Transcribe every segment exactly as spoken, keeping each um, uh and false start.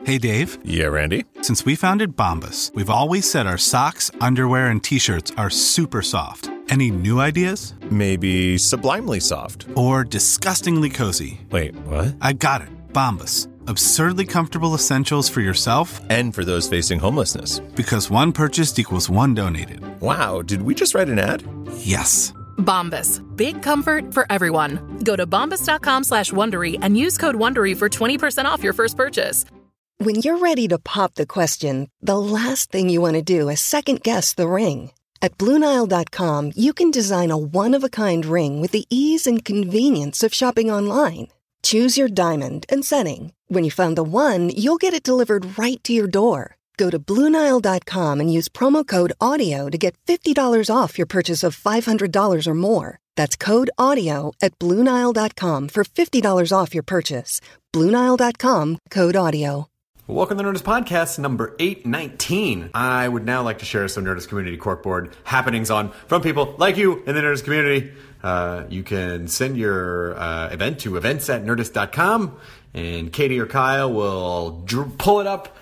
Hey, Dave. Yeah, Randy? Since we founded Bombas, we've always said our socks, underwear, and T-shirts are super soft. Any new ideas? Maybe sublimely soft. Or disgustingly cozy. Wait, what? I got it. Bombas. Absurdly comfortable essentials for yourself and for those facing homelessness. Because one purchased equals one donated. Wow, did we just write an ad? Yes. Bombas. Big comfort for everyone. Go to bombas.com slash Wondery and use code Wondery for twenty percent off your first purchase. When you're ready to pop the question, the last thing you want to do is second-guess the ring. At Blue Nile dot com, you can design a one-of-a-kind ring with the ease and convenience of shopping online. Choose your diamond and setting. When you find the one, you'll get it delivered right to your door. Go to Blue Nile dot com and use promo code AUDIO to get fifty dollars off your purchase of five hundred dollars or more. That's code AUDIO at Blue Nile dot com for fifty dollars off your purchase. Blue Nile dot com, code AUDIO. Welcome to the Nerdist Podcast, number eight nineteen. I would now like to share some Nerdist Community Corkboard happenings on from people like you in the Nerdist community. Uh, you can send your uh, event to events at nerdist dot com, and Katie or Kyle will dr- pull it up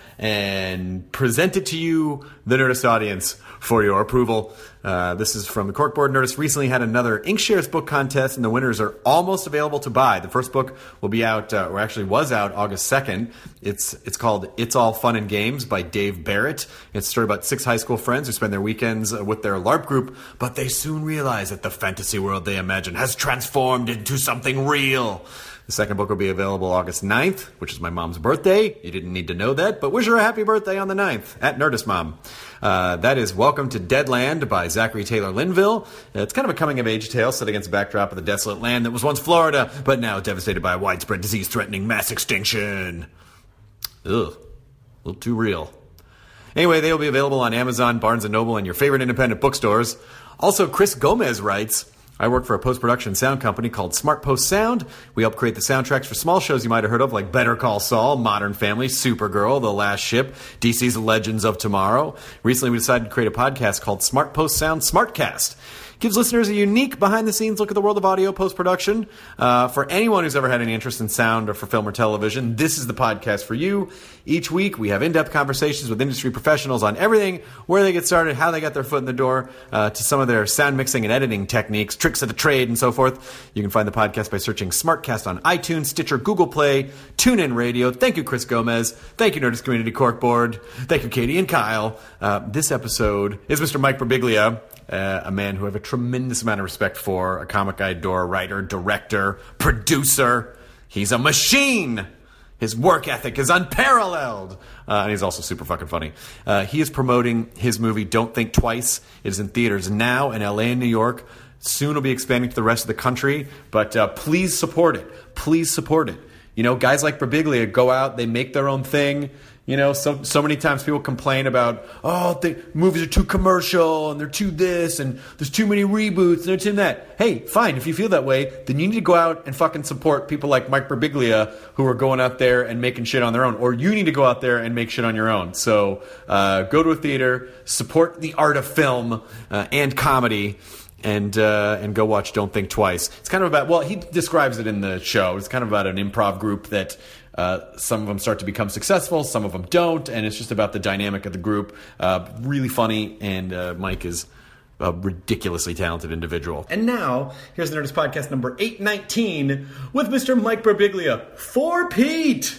and present it to you, the Nerdist audience, for your approval. Uh, this is from the Corkboard. Nerdist recently had another Inkshares book contest, and the winners are almost available to buy. The first book will be out, uh, or actually was out, August second. It's it's called It's All Fun and Games by Dave Barrett. It's a story about six high school friends who spend their weekends with their LARP group, but they soon realize that the fantasy world they imagine has transformed into something real. The second book will be available August ninth, which is my mom's birthday. You didn't need to know that, but wish her a happy birthday on the ninth at Nerdist Mom. Uh, that is Welcome to Deadland by Zachary Taylor Linville. It's kind of a coming-of-age tale set against the backdrop of the desolate land that was once Florida, but now devastated by a widespread disease threatening mass extinction. Ugh, a little too real. Anyway, they will be available on Amazon, Barnes and Noble, and your favorite independent bookstores. Also, Chris Gomez writes, I work for a post-production sound company called Smart Post Sound. We help create the soundtracks for small shows you might have heard of, like Better Call Saul, Modern Family, Supergirl, The Last Ship, D C's Legends of Tomorrow. Recently, we decided to create a podcast called Smart Post Sound Smartcast. Gives listeners a unique behind-the-scenes look at the world of audio post-production. Uh, for anyone who's ever had any interest in sound or for film or television, this is the podcast for you. Each week, we have in-depth conversations with industry professionals on everything, where they get started, how they got their foot in the door, uh, to some of their sound mixing and editing techniques, tricks of the trade, and so forth. You can find the podcast by searching Smartcast on iTunes, Stitcher, Google Play, TuneIn Radio. Thank you, Chris Gomez. Thank you, Nerdist Community Corkboard. Thank you, Katie and Kyle. Uh, this episode is Mister Mike Birbiglia. Uh, a man who I have a tremendous amount of respect for, a Comic Guide Door writer, director, producer. He's a machine. His work ethic is unparalleled. Uh, and he's also super fucking funny. Uh, he is promoting his movie Don't Think Twice. It is in theaters now in L A and New York. Soon will be expanding to the rest of the country. But uh, please support it. Please support it. You know, guys like Birbiglia go out, they make their own thing. You know, so so many times people complain about, oh, the movies are too commercial, and they're too this, and there's too many reboots, and there's too that. Hey, fine, if you feel that way, then you need to go out and fucking support people like Mike Birbiglia, who are going out there and making shit on their own. Or you need to go out there and make shit on your own. So uh, go to a theater, support the art of film uh, and comedy, and uh, and go watch Don't Think Twice. It's kind of about, well, he describes it in the show. It's kind of about an improv group that uh, some of them start to become successful, some of them don't, and it's just about the dynamic of the group. Uh, really funny, and uh, Mike is a ridiculously talented individual. And now, here's the Nerdist Podcast number eight nineteen with Mister Mike Birbiglia for Pete.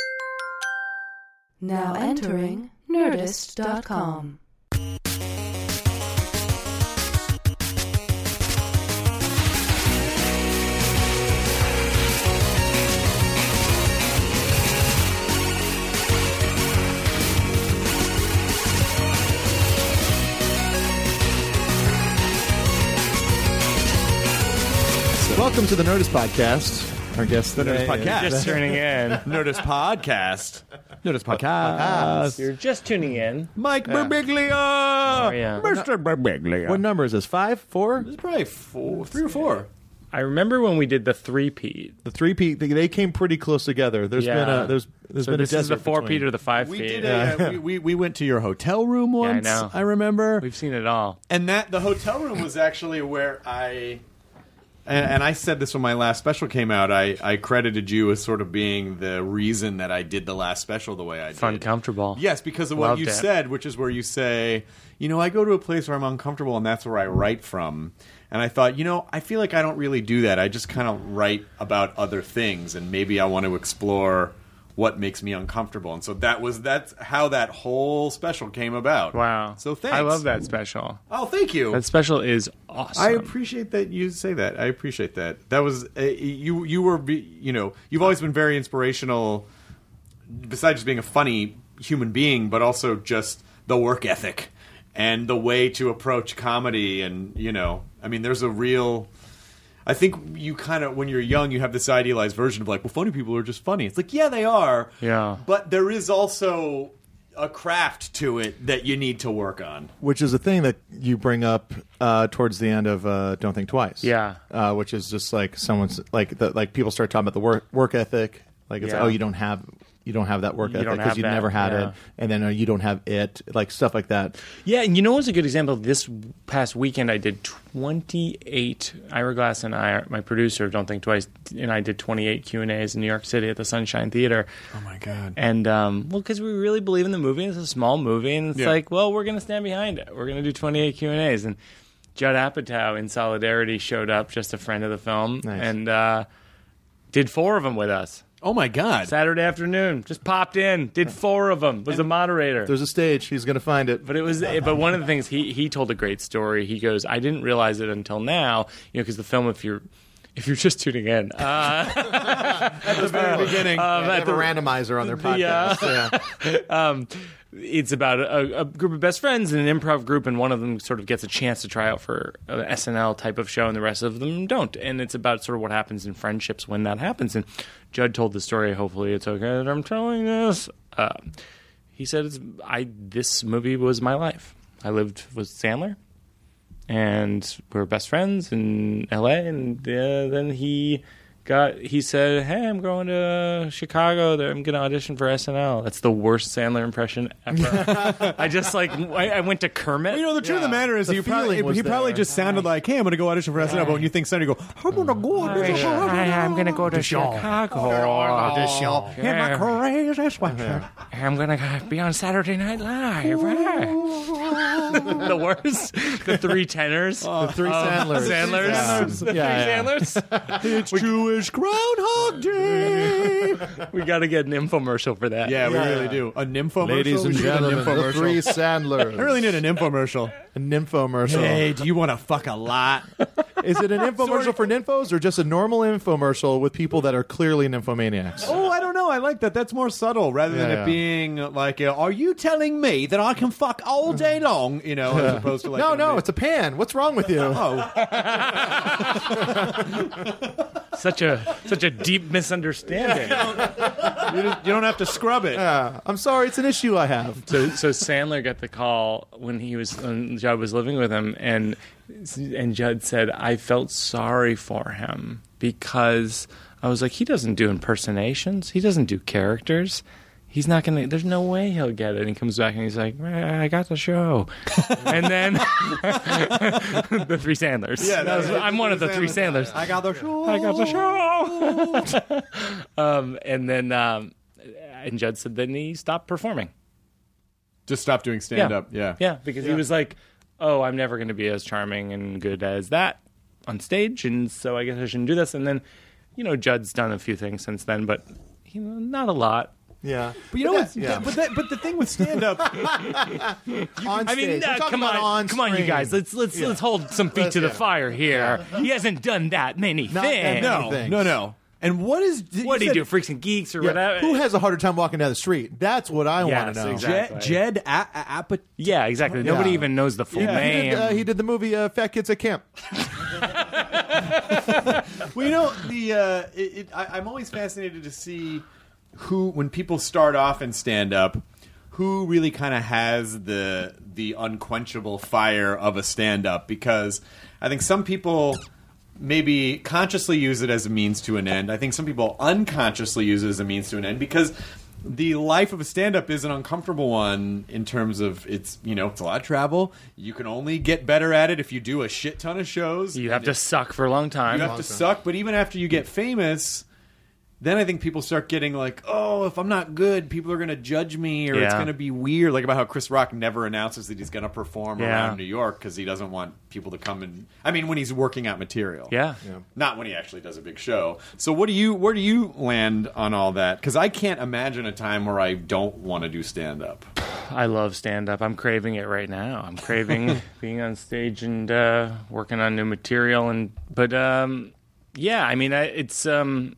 Now entering Nerdist dot com. Welcome to the Nerdist Podcast. Our guest The today Nerdist Podcast. is- Just tuning in. Nerdist Podcast. Nerdist Podcast. You're just tuning in. Mike Yeah. Birbiglia. Oh, yeah. Mister Birbiglia. What number is this? Five? Four? It's probably four, three or four. I remember when we did the three-peat. The three P. They came pretty close together. There's Yeah. been a there's there's So been a this is the desert four-peat between. or the five-peat. We did. A, we, we we went to your hotel room Yeah, I once. know. I remember. We've seen it all. And that the hotel room was actually where I And, and I said this when my last special came out. I, I credited you as sort of being the reason that I did the last special the way I did. Fun, comfortable. Yes, because of what Loved you it. said, which is where you say, you know, I go to a place where I'm uncomfortable, and that's where I write from. And I thought, you know, I feel like I don't really do that. I just kind of write about other things, and maybe I want to explore what makes me uncomfortable. And so that was that's how that whole special came about. Wow. So thanks. I love that special. Oh, thank you. That special is awesome. I appreciate that you say that. I appreciate that. That was uh, you. You were, you know, you've always been very inspirational. Besides just being a funny human being, but also just the work ethic and the way to approach comedy. And you know, I mean, there's a real. I think you kind of, when you're young, you have this idealized version of like, well, funny people are just funny. It's like, yeah, they are. Yeah. But there is also a craft to it that you need to work on. Which is a thing that you bring up uh, towards the end of uh, Don't Think Twice. Yeah. Uh, which is just like someone's like the, like people start talking about the work work ethic. Like it's Yeah. oh you don't have you don't have that work You ethic don't because have you that, never had yeah. it, and then uh, you don't have it, like stuff like that. Yeah, and you know what's a good example? This past weekend I did twenty-eight, Ira Glass and I, my producer of Don't Think Twice, and I did twenty-eight Q and A's in New York City at the Sunshine Theater. Oh, my God. And, um, well, because we really believe in the movie. It's a small movie, and it's Yeah. like, well, we're going to stand behind it. We're going to do twenty-eight Q and A's. And Judd Apatow in Solidarity showed up, just a friend of the film, Nice. and uh, did four of them with us. Oh, my God. Saturday afternoon, just popped in, did four of them, was a moderator. There's a stage. He's going to find it. But it was, but one of the things he he told a great story. He goes, I didn't realize it until now, you know, because the film, if you're if you're just tuning in, uh, At the very beginning, um, they at have the- a randomizer on their the, uh, podcast. yeah. um, it's about a, a group of best friends in an improv group, and one of them sort of gets a chance to try out for an S N L type of show, and the rest of them don't. And it's about sort of what happens in friendships when that happens. And Judd told the story. Hopefully, it's okay that I'm telling this. Uh, he said, it's, "I this movie was my life. I lived with Sandler, and we were best friends in L A. And uh, then he." Got he said, "Hey, I'm going to Chicago. There, I'm going to audition for S N L." That's the worst Sandler impression ever. I just like I, I went to Kermit. You know, the truth of the matter is, The he probably, feeling was he probably there. just sounded like, hey, I'm going to go audition for S N L. But when you think Senator, you go, I'm going to go audition for S N L. Hi, I'm going to go to Chicago. In my crazy sweatshirt. I'm going to be on Saturday Night Live. The worst. The three tenors. The three Sandlers. Sandlers. Yeah. The three Yeah, yeah. Sandlers. It's Jewish Groundhog Day. We got to get an infomercial for that. Yeah, we Yeah. really do. A nymphomercial? Ladies and We should get a gentlemen, the nymphomercial. three Sandlers. I really need an infomercial. A nymphomercial. Hey, do you want to fuck a lot? Is it an infomercial for nymphos or just a normal infomercial with people that are clearly nymphomaniacs? Oh, I don't know. I like that. That's more subtle rather than Yeah, it yeah. being like, uh, are you telling me that I can fuck all day long? You know, as opposed to like. no, an no, ama- it's a pan. What's wrong with you? Oh, Such a such a deep misunderstanding. you don't, you don't have to scrub it. Yeah, I'm sorry, it's an issue I have. So, so Sandler got the call when he was when Judd was living with him, and and Judd said, I felt sorry for him because I was like, he doesn't do impersonations, he doesn't do characters. He's not gonna. There's no way he'll get it. And he comes back and he's like, I got the show, and then the three Sandlers. Yeah, That was- that- I'm one of the three Sandlers. I got the show. I got the show. um, and then um, and Judd said then he stopped performing. Just stop doing stand up. Yeah. Yeah, because he was like, oh, I'm never going to be as charming and good as that on stage, and so I guess I shouldn't do this. And then, you know, Judd's done a few things since then, but you know, not a lot. Yeah. But you know But what? that- yeah. But that, but the thing with stand up, On I mean, stage. uh, We're talking come about on, come on, you screen. guys. Let's let's Yeah. let's hold some feet to the Yeah. fire here. He hasn't done that many Not that things. many. no, things. no, no. And what is What do you said do, Freaks and Geeks or Yeah. whatever? Who has a harder time walking down the street? That's what I Yes, want to know. exactly. Jed, Jed a- a- Apatow. Yeah, exactly. Nobody Yeah. even knows the full Yeah, He name. did, uh, he did the movie uh, Fat Kids at Camp. Well, you know, the uh, it, it, I, I'm always fascinated to see who, when people start off in stand up, who really kind of has the the unquenchable fire of a stand up, because I think some people maybe consciously use it as a means to an end. I think some people unconsciously use it as a means to an end, because the life of a stand-up is an uncomfortable one in terms of it's, you know, it's a lot of travel. You can only get better at it if you do a shit ton of shows. You have to suck for a long time. You have to suck, but even after you get famous, then I think people start getting like, oh, if I'm not good, people are going to judge me, or Yeah. it's going to be weird. Like about how Chris Rock never announces that he's going to perform Yeah. around New York because he doesn't want people to come and. I mean, when he's working out material, Yeah. not when he actually does a big show. So, what do you? Where do you land on all that? Because I can't imagine a time where I don't want to do stand up. I love stand-up. I'm craving it right now. I'm craving being on stage and uh, working on new material. And but um, yeah, I mean, I, it's. Um,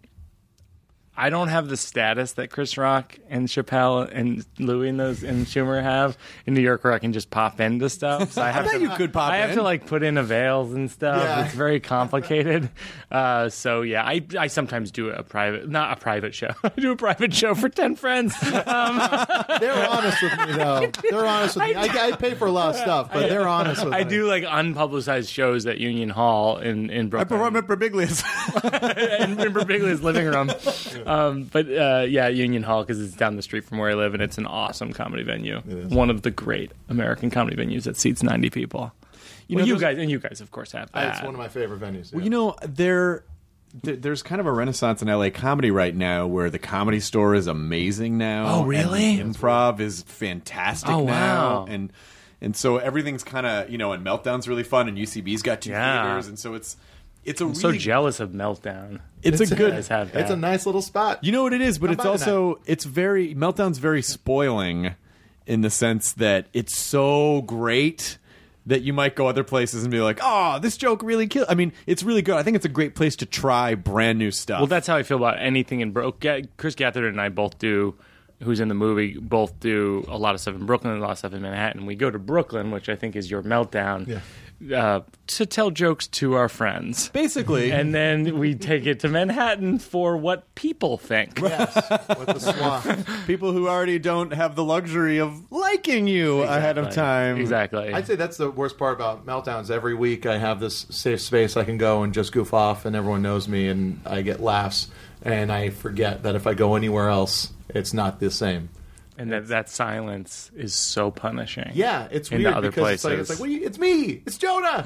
I don't have the status that Chris Rock and Chappelle and Louis and those and Schumer have in New York, where I can just pop into stuff. So I have bet to, you could pop I have in. to like put in avails and stuff. Yeah. It's very complicated. Uh, so yeah, I I sometimes do a private, not a private show. I do a private show for ten friends. Um, They're honest with me, though. They're honest with me. I, I pay for a lot of stuff, but they're honest with I me. do like unpublicized shows at Union Hall in in I Brooklyn. perform at Birbiglia's. in, in Birbiglia's living room. Um, but uh, yeah, Union Hall, because it's down the street from where I live, and it's an awesome comedy venue. One of the great American comedy venues that seats ninety people. You well, know, you those- guys and you guys, of course, have that. It's one of my favorite venues. Well, yeah. you know, there, there, there's kind of a renaissance in L A comedy right now, where the Comedy Store is amazing now. Oh, really? And the Improv is fantastic Oh, now, wow. and and so everything's kind of, you know, and Meltdown's really fun, and U C B's got two Yeah. theaters, and so it's it's a I'm really so jealous of Meltdown. It's, a You good. guys have that. It's a nice little spot. You know what it is, but Come it's by also it's very Meltdown's very spoiling in the sense that it's so great that you might go other places and be like, oh, this joke really killed. I mean, it's really good. I think it's a great place to try brand new stuff. Well, that's how I feel about anything in Brooklyn. Chris Gatherton and I both do, who's in the movie, both do a lot of stuff in Brooklyn and a lot of stuff in Manhattan. We go to Brooklyn, which I think is your Meltdown, uh, to tell jokes to our friends. basically. And then we take it to Manhattan for what people think. Yes, with the swath. people who already don't have the luxury of liking you ahead of time. Exactly. I'd say that's the worst part about Meltdowns. Every week I have this safe space I can go and just goof off, and everyone knows me, and I get laughs. And I forget that if I go anywhere else, it's not the same. And that, that silence is so punishing. Yeah, it's In weird other because it's like, places. it's like, well, it's me, it's Jonah.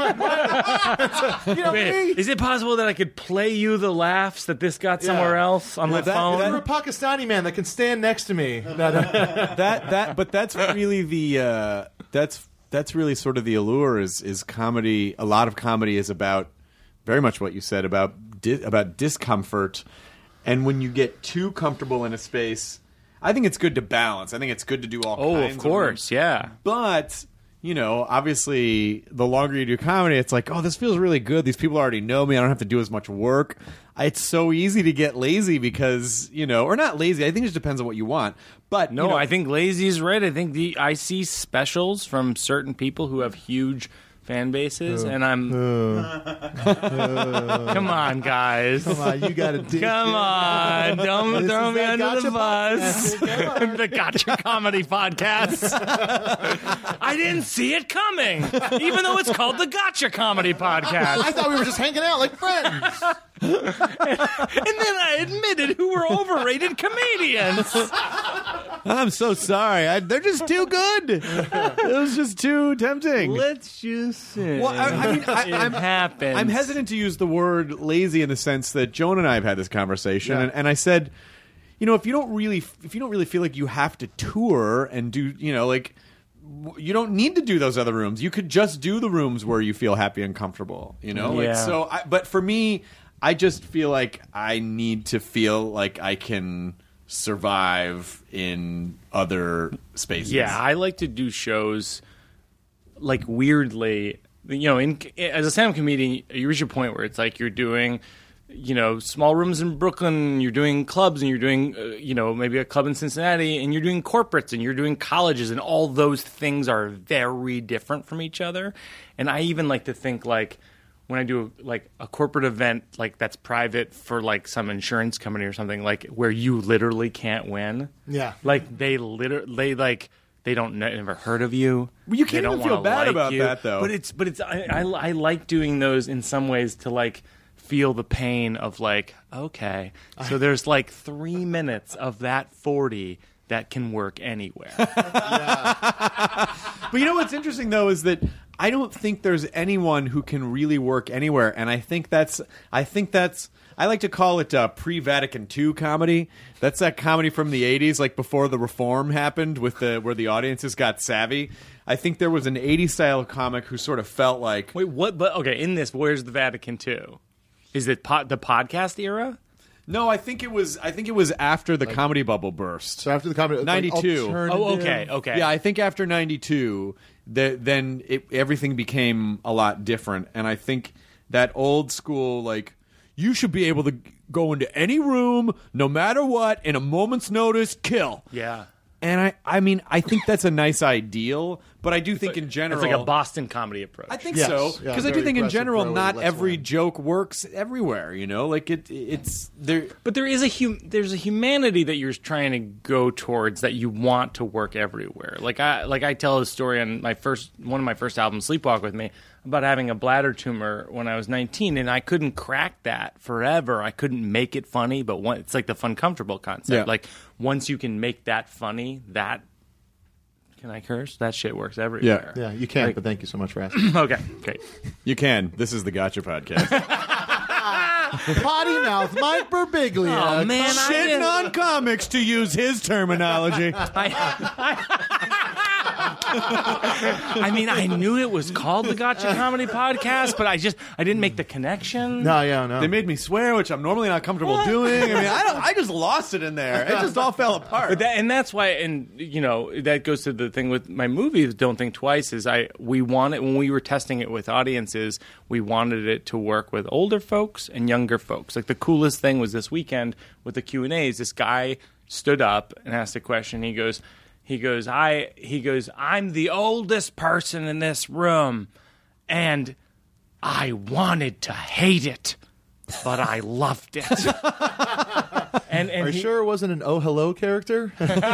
you know Wait, me. is it possible that I could play you the laughs that this got somewhere Yeah. else on my that- phone? You're a Pakistani man that can stand next to me. that that but that's really the uh, that's that's really sort of the allure is is comedy. A lot of comedy is about very much what you said about di- about discomfort, and when you get too comfortable in a space, I think it's good to balance. I think it's good to do all oh, kinds of course, of yeah. but you know, obviously, the longer you do comedy, it's like, oh, this feels really good. These people already know me. I don't have to do as much work. It's so easy to get lazy because, you know, or not lazy. I think it just depends on what you want. But No, you know, I think lazy is right. I think the I see specials from certain people who have huge fan bases, and I'm. Come on, guys. Come on, you got to dig. Come on, don't This throw is me that under the Gotcha bus. podcast. Come on. The Gotcha Comedy Podcast. I didn't see it coming, even though it's called the Gotcha Comedy Podcast. I thought we were just hanging out like friends. And then I admitted who were overrated comedians. I'm so sorry. I, they're just too good. It was just too tempting. Let's just say Well, I, I mean, I, it I'm, happens. I'm hesitant to use the word lazy in the sense that Joan and I have had this conversation, Yeah. and, and I said, you know, if you don't really, if you don't really feel like you have to tour and do, you know, like, w- you don't need to do those other rooms. You could just do the rooms where you feel happy and comfortable. You know, like Yeah. so. I, but for me, I just feel like I need to feel like I can survive in other spaces. Yeah, I like to do shows like weirdly. You know, in, as a stand-up comedian, you reach a point where it's like you're doing, you know, small rooms in Brooklyn, you're doing clubs, and you're doing, uh, you know, maybe a club in Cincinnati, and you're doing corporates, and you're doing colleges, and all those things are very different from each other. And I even like to think like, when I do like a corporate event like that's private for like some insurance company or something, like where you literally can't win. Yeah. Like they literally they like they don't know, never heard of you. Well, you They can't don't even feel wanna bad like about you. that, though. But it's but it's I, I I like doing those in some ways to like feel the pain of like, okay, so there's like three minutes of that forty that can work anywhere. But you know what's interesting though is that I don't think there's anyone who can really work anywhere, and I think that's I think that's I like to call it uh, pre-Vatican two comedy. That's that comedy from the eighties, like before the reform happened, with the where the audiences got savvy. I think there was an eighties style comic who sort of felt like, Wait, what? But okay, in this, where's the Vatican two? Is it po- the podcast era? no, I think it was I think it was after the comedy bubble burst. So after the comedy, ninety-two. Like Oh, okay, okay. Yeah, I think after ninety-two, the, then it, everything became a lot different, and I think that old school like. You should be able to go into any room, no matter what, in a moment's notice, kill. Yeah. And I, I mean, I think that's a nice ideal, but I do think in general, It's like a Boston comedy approach. I think Yes. so Yeah, because I do very think in aggressive general, pro, not let's every win. joke works everywhere. You know, like it, it's there. But there is a hum- there's a humanity that you're trying to go towards that you want to work everywhere. Like I like I tell a story on my first one of my first albums, Sleepwalk With Me, about having a bladder tumor when I was nineteen, and I couldn't crack that forever. I couldn't make it funny, but one, it's like the fun comfortable concept. Yeah. Like once you can make that funny, that can I curse? That shit works everywhere. Yeah, you can, Like- but thank you so much for asking. Okay, great. You can. This is the Gotcha Podcast. Potty mouth Mike Birbiglia. Oh man, I Shitting didn't- on comics, to use his terminology. I mean, I knew it was called the Gotcha Comedy Podcast, but I just I didn't make the connection. No, yeah, no. They made me swear, which I'm normally not comfortable doing. I mean, I don't. I just lost it in there. It just all fell apart. But that, and that's why, and you know, that goes to the thing with my movie. Don't Think Twice. Is I we wanted when we were testing it with audiences, we wanted it to work with older folks and younger folks. Like the coolest thing was this weekend with the Q and A's. This guy stood up and asked a question. He goes, he goes, I, he goes, I'm the oldest person in this room, and I wanted to hate it, but I loved it. and and Are you he- sure it wasn't an Oh Hello character?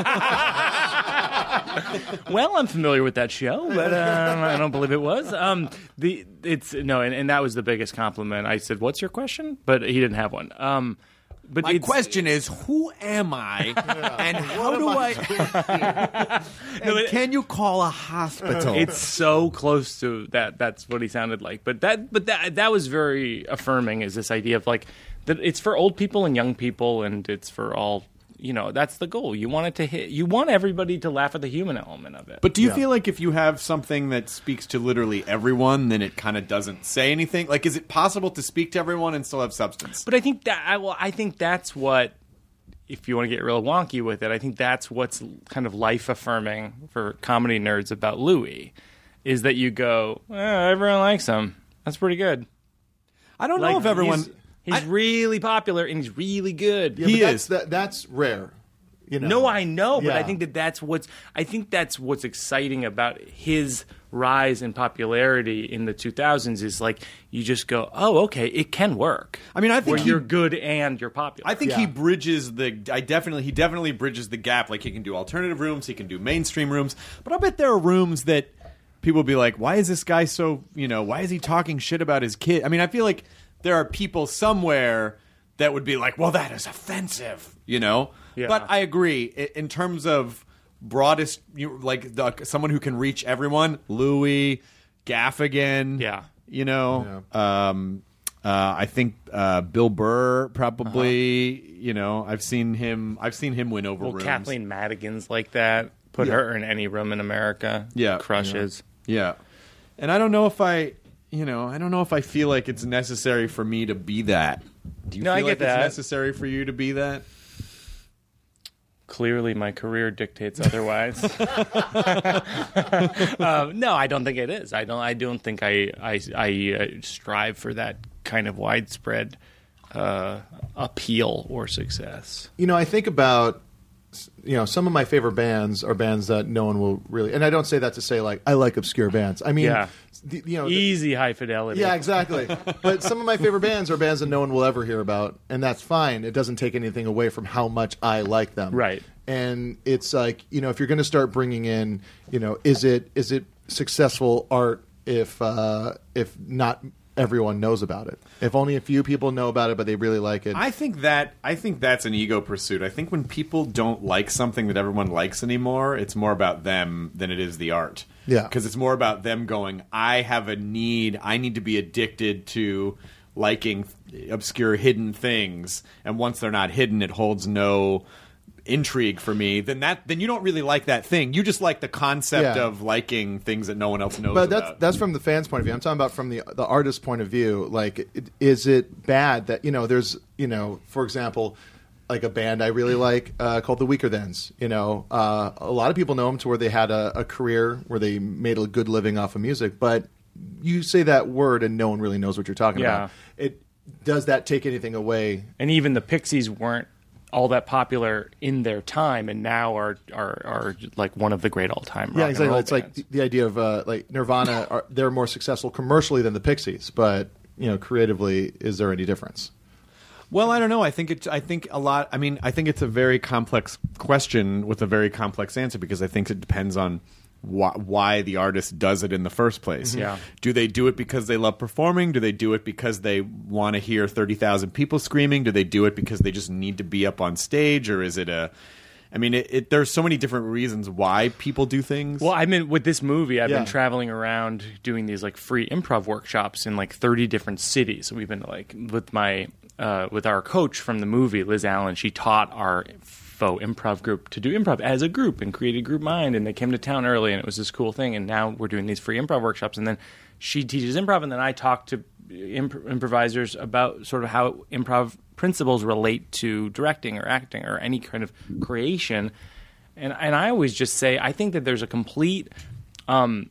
Well, I'm familiar with that show, but um, I don't believe it was. Um, the it's no, and, and that was the biggest compliment. I said, "What's your question?" But he didn't have one. Um, but My it's, question is, who am I, and how do I? No, and it- can you call a hospital? It's so close to that. That's what he sounded like. But that, but that, that was very affirming. Is this idea of like that? It's for old people and young people, and it's for all. You know, that's the goal. You want it to hit. You want everybody to laugh at the human element of it. But do you Yeah. feel like if you have something that speaks to literally everyone, then it kind of doesn't say anything? Like, is it possible to speak to everyone and still have substance? But I think that I well, I think that's what, if you want to get real wonky with it, I think that's what's kind of life affirming for comedy nerds about Louis, is that you go, eh, everyone likes him. That's pretty good. I don't Like, know if everyone. He's, he's I- really popular and he's really good. Yeah, He but is. That's, that, that's rare. You know? No, I know, but I Yeah. think that that's what's I think that's what's exciting about his rise in popularity in the two thousands is like you just go, oh, okay, it can work. I mean, I think where he- you're good and you're popular. I think he Yeah. bridges the. I definitely, he definitely bridges the gap. Like he can do alternative rooms, he can do mainstream rooms, but I bet there are rooms that people will be like, "Why is this guy so? You know, why is he talking shit about his kid?" I mean, I feel like there are people somewhere that would be like, "Well, that is offensive," you know. Yeah. But I agree I- in terms of broadest, you, like the, someone who can reach everyone. Louis, Gaffigan, Yeah. you know. Um, uh, I think uh, Bill Burr probably. Uh-huh. You know, I've seen him. I've seen him win over Well, rooms. Kathleen Madigan's like that. Put her in any room in America. Yeah. Crushes. Yeah, and I don't know if I, you know, I don't know if I feel like it's necessary for me to be that. Do you No, I feel get like that. it's necessary for you to be that? Clearly, my career dictates otherwise. um, no, I don't think it is. I don't. I don't think I. I, I uh, strive for that kind of widespread uh, appeal or success. You know, I think about, you know, some of my favorite bands are bands that no one will really, and I don't say that to say like I like obscure bands. I mean, Yeah. the, you know, the- Easy high fidelity. yeah, exactly. But some of my favorite bands are bands that no one will ever hear about, and that's fine. It doesn't take anything away from how much I like them. Right. And it's like, you know, if you're going to start bringing in, you know, is it is it successful art if uh, if not everyone knows about it. If only a few people know about it, but they really like it. I think that I think that's an ego pursuit. I think when people don't like something that everyone likes anymore, it's more about them than it is the art. Yeah. Because it's more about them going, I have a need, I need to be addicted to liking obscure hidden things, and once they're not hidden, it holds no intrigue for me. Then that then you don't really like that thing. You just like the concept Yeah. of liking things that no one else knows But that's about. that's from the fans' point of view. I'm talking about from the the artist's point of view. Like, it, is it bad that you know there's you know for example, like a band I really like uh, called the Weaker Thans. You know, uh, a lot of people know them to where they had a, a career where they made a good living off of music. But you say that word and no one really knows what you're talking Yeah. about. It does that take anything away? And even the Pixies weren't all that popular in their time, and now are are, are like one of the great all time. Yeah, exactly. It's like the, the idea of uh, like Nirvana. Are, they're more successful commercially than the Pixies, but you know, creatively, is there any difference? Well, I don't know. I think it. I think a lot. I mean, I think it's a very complex question with a very complex answer because I think it depends on why, why the artist does it in the first place. Yeah. Do they do it because they love performing? Do they do it because they want to hear thirty thousand people screaming? Do they do it because they just need to be up on stage, or is it a? I mean, it, it, there's so many different reasons why people do things. Well, I mean, with this movie, I've Yeah. been traveling around doing these like free improv workshops in like thirty different cities. So we've been like with my uh, with our coach from the movie, Liz Allen. She taught our faux improv group to do improv as a group and created Group Mind. And they came to town early, and it was this cool thing. And now we're doing these free improv workshops. And then she teaches improv, and then I talk to imp- improvisers about sort of how improv principles relate to directing or acting or any kind of creation. And and I always just say, I think that there's a complete um,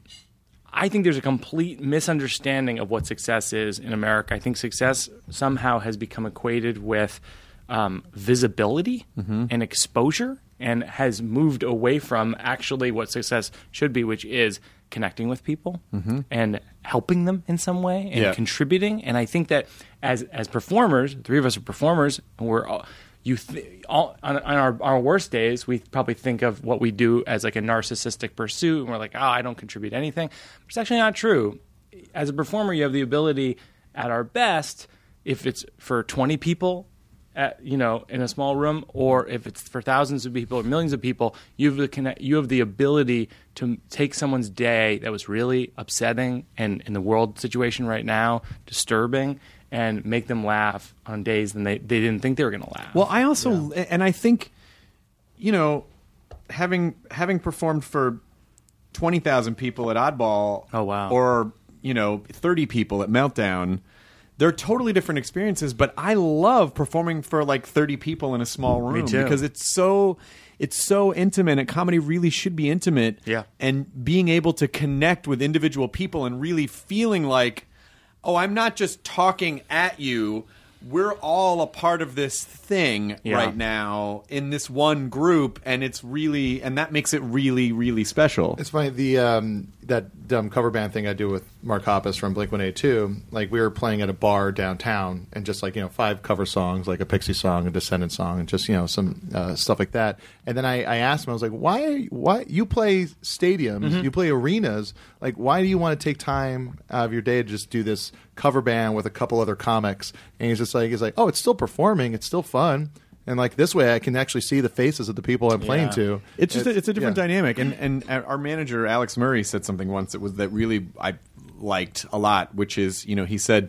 I think there's a complete misunderstanding of what success is in America. I think success somehow has become equated with um, visibility Mm-hmm. and exposure, and has moved away from actually what success should be, which is connecting with people Mm-hmm. and helping them in some way and Yeah. contributing. And I think that as as performers, the three of us are performers, and we're all, you th- all, on, on our, our worst days, we probably think of what we do as like a narcissistic pursuit, and we're like, oh, I don't contribute anything. It's actually not true. As a performer, you have the ability, at our best, if it's for twenty people, at, you know, in a small room, or if it's for thousands of people or millions of people, you have the connect, you have the ability to take someone's day that was really upsetting and in the world situation right now, disturbing, and make them laugh on days when they, they didn't think they were going to laugh. Well, I also, and I think, you know, having having performed for twenty thousand people at Oddball, Oh, wow. or you know, thirty people at Meltdown, they're totally different experiences. But I love performing for like thirty people in a small room too. because it's so it's so intimate, and comedy really should be intimate. Yeah. And being able to connect with individual people and really feeling like, oh, I'm not just talking at you. We're all a part of this thing Yeah. right now in this one group, and it's really, and that makes it really, really special. It's funny, the um, that dumb cover band thing I do with Mark Hoppus from Blink one eighty-two. Like, we were playing at a bar downtown, and just like, you know, five cover songs, like a Pixie song, a Descendant song, and just, you know, some uh, stuff like that. And then I, I asked him, I was like, why are you, why you play stadiums, Mm-hmm. you play arenas, like, why do you want to take time out of your day to just do this cover band with a couple other comics? And he's just like, he's like, oh, it's still performing, it's still fun. And like this way, I can actually see the faces of the people I'm playing Yeah. to. It's just a, it's a different yeah. dynamic, and and our manager Alex Murray said something once that was that really I liked a lot, which is, you know, he said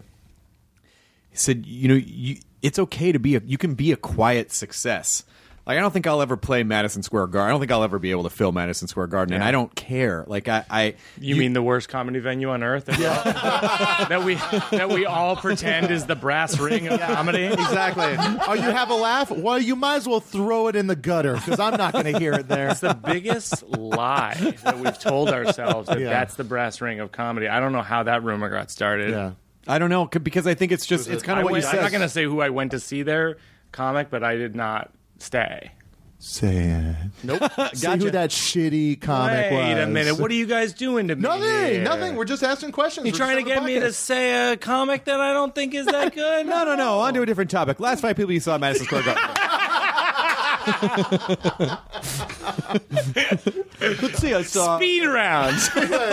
he said you know you, it's okay to be a, you can be a quiet success. Like, I don't think I'll ever play Madison Square Garden. I don't think I'll ever be able to fill Madison Square Garden, and I don't care. Like I, I You, mean the worst comedy venue on earth? that we that we all pretend is the brass ring of comedy? Exactly. Oh, you have a laugh? Well, you might as well throw it in the gutter because I'm not going to hear it there. It's the biggest lie that we've told ourselves that Yeah. that's the brass ring of comedy. I don't know how that rumor got started. Yeah. I don't know, c- because I think it's just it's kind I of what went, you I'm said. not going to say who I went to see their comic, but I did not stay. Say it. Nope. Say who that shitty comic was. Wait a minute. What are you guys doing to me? Nothing. here? Nothing. We're just asking questions. You We're trying to just get having me a to podcast. say a comic that I don't think is that good? No, no, no. On to a different topic. Last five people you saw at Madison Square Garden. Let's see. I saw Speed rounds.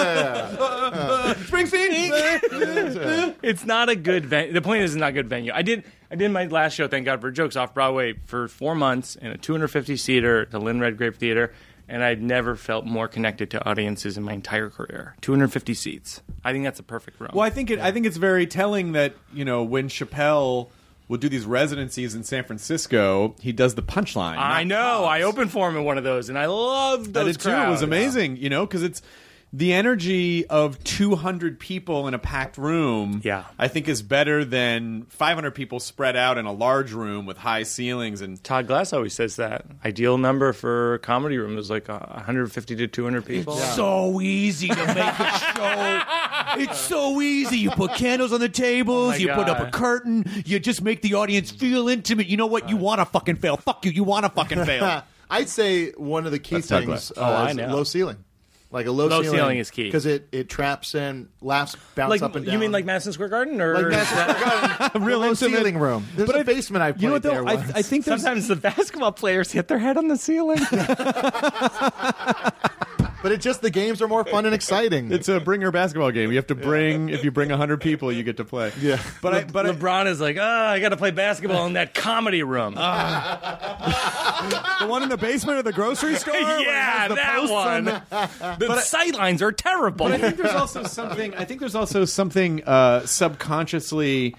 Springsteen. It's not a good venue. The point is, it's not a good venue. I did I did my last show, Thank God for Jokes, off Broadway for four months in a two hundred fifty seater at the Lynn Redgrave Theater, and I'd never felt more connected to audiences in my entire career. two hundred fifty seats. I think that's a perfect room. Well, I think it. I think it's very telling that, you know, when Chappelle will do these residencies in San Francisco, he does the punchline. I know. I opened for him in one of those, and I loved I those did too. It was crowds. amazing, you know, because it's the energy of two hundred people in a packed room. Yeah. I think is better than five hundred people spread out in a large room with high ceilings. And Todd Glass always says that. Ideal number for a comedy room is like one hundred fifty to two hundred people. It's so easy to make a show. It's so easy. You put candles on the tables. Oh you put up a God. curtain. You just make the audience feel intimate. You know what? You want to fucking fail. Fuck you. You want to fucking fail. I'd say one of the key That's Doug things Glass. uh, Oh, I is know. low ceiling. Like a low, Low ceiling is key. because it, it traps in, laughs bounce Like, up and down. you mean like Madison Square Garden? Or like is Madison that- Square Garden, Real the low intimate. ceiling room? There's But a I- basement I played you know what though? there I, once. I think there's Sometimes the basketball players hit their head on the ceiling. But it's just the games are more fun and exciting. it's a bringer basketball game. You have to bring if you bring one hundred people, you get to play. Yeah. But I, but I, LeBron is like, oh, I got to play basketball in that comedy room. the one in the basement of the grocery store. where it yeah, has the that posts one. on the- The sight lines are terrible. But I think there's also something. I think there's also something uh, subconsciously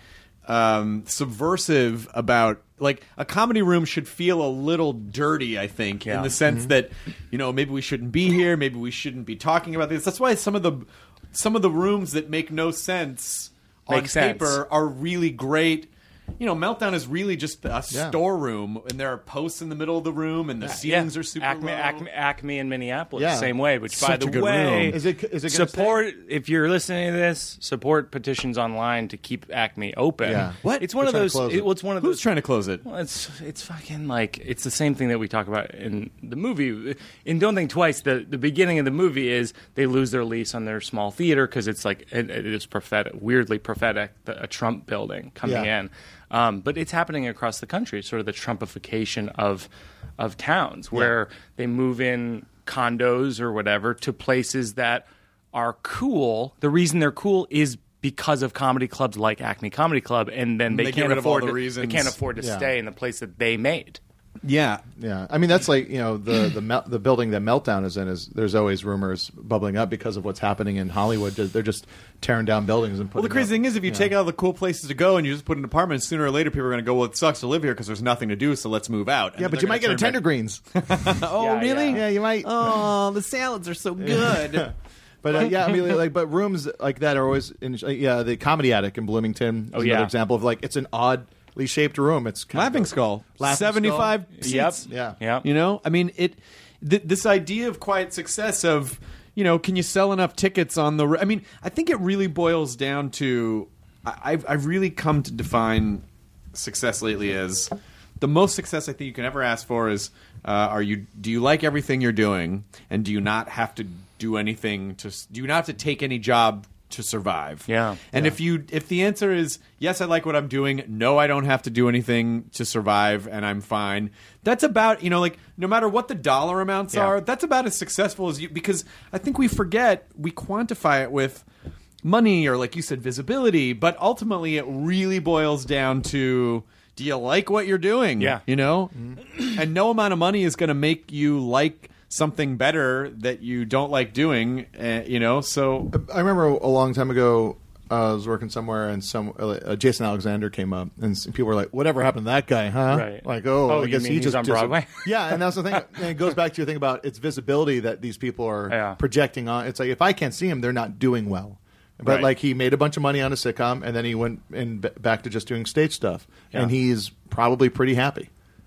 um, subversive about. Like a comedy room should feel a little dirty. I think in Yeah. the sense that, you know, maybe we shouldn't be here. Maybe we shouldn't be talking about this. That's why some of the some of the rooms that make no sense on Make sense. paper are really great. You know, Meltdown is really just a Yeah. storeroom, and there are posts in the middle of the room, and the ceilings are super Acme, low. Acme, Acme in Minneapolis, Yeah. same way. Which, by Such the a good way, room. Is it- is it gonna support? If you're listening to this, support petitions online to keep Acme open. Yeah. What? It's one We're of trying to those. close It, it. well, it's one of Who's those. trying to close it? Well, it's it's fucking like it's the same thing that we talk about in the movie. In Don't Think Twice, the the beginning of the movie is they lose their lease on their small theater because it's like it, it is prophetic, weirdly prophetic, the, a Trump building coming Yeah. in. Um, but it's happening across the country, sort of the Trumpification of of towns, where they move in condos or whatever to places that are cool. The reason they're cool is because of comedy clubs like Acme Comedy Club, and then they, They get can't rid of all afford the to, reasons. they can't afford to Yeah. stay in the place that they made. Yeah. Yeah, I mean that's like you know the the mel- the building that Meltdown is in is there's always rumors bubbling up because of what's happening in Hollywood. They're just tearing down buildings and putting. Well, the crazy up, thing is, if you know. take out the cool places to go and you just put an apartment, sooner or later people are going to go, well, it sucks to live here because there's nothing to do, so let's move out. And yeah, then but they're you might get gonna a turn tender back- greens. Oh, Yeah, really? yeah. yeah, you might. Oh, the salads are so good. But uh, yeah, I mean, like, but rooms like that are always. In, uh, yeah, the Comedy Attic in Bloomington. Is Oh, another yeah. example of like it's an oddly shaped room. It's kind Laughing of, Skull. Laughing seventy-five Skull. seats. Yep. Yeah. Yeah. You know, I mean, it. Th- this idea of quiet success of, you know, can you sell enough tickets on the? r- I mean, I think it really boils down to. I- I've I've really come to define success lately as the most success I think you can ever ask for is uh, are you do you like everything you're doing, and do you not have to do anything to s- do you not have to take any job to survive? Yeah. And if you if the answer is yes, I like what I'm doing, no, I don't have to do anything to survive and I'm fine. That's about, you know, like no matter what the dollar amounts Yeah. are, that's about as successful as you, because I think we forget, we quantify it with money or like you said visibility, but ultimately it really boils down to do you like what you're doing? Yeah. You know? And no amount of money is going to make you like something better that you don't like doing, uh, you know? So I remember a long time ago, uh, I was working somewhere, and some uh, Jason Alexander came up, and s- people were like, "Whatever happened to that guy, huh?" Right. Like, oh, Oh, I you guess mean he he's just on dis- Broadway? Yeah, and that's the thing. And it goes back to your thing about it's visibility that these people are Yeah. projecting on. It's like if I can't see him, they're not doing well. But Right. like he made a bunch of money on a sitcom, and then he went in b- back to just doing stage stuff, Yeah. and he's probably pretty happy,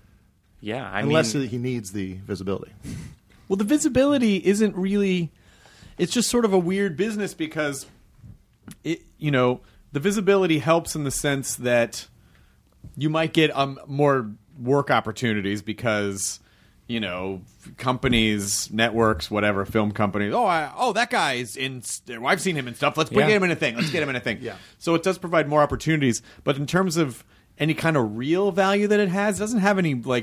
Yeah, I unless mean, he needs the visibility. Well, the visibility isn't really. It's just sort of a weird business because, it you know, the visibility helps in the sense that you might get um, more work opportunities because, you know, companies, networks, whatever, film companies. Oh, I, oh, that guy is in. Well, I've seen him in stuff. Let's bring Yeah. him in a thing. Let's get him in a thing. Yeah. So it does provide more opportunities, but in terms of any kind of real value that it has, it doesn't have any like.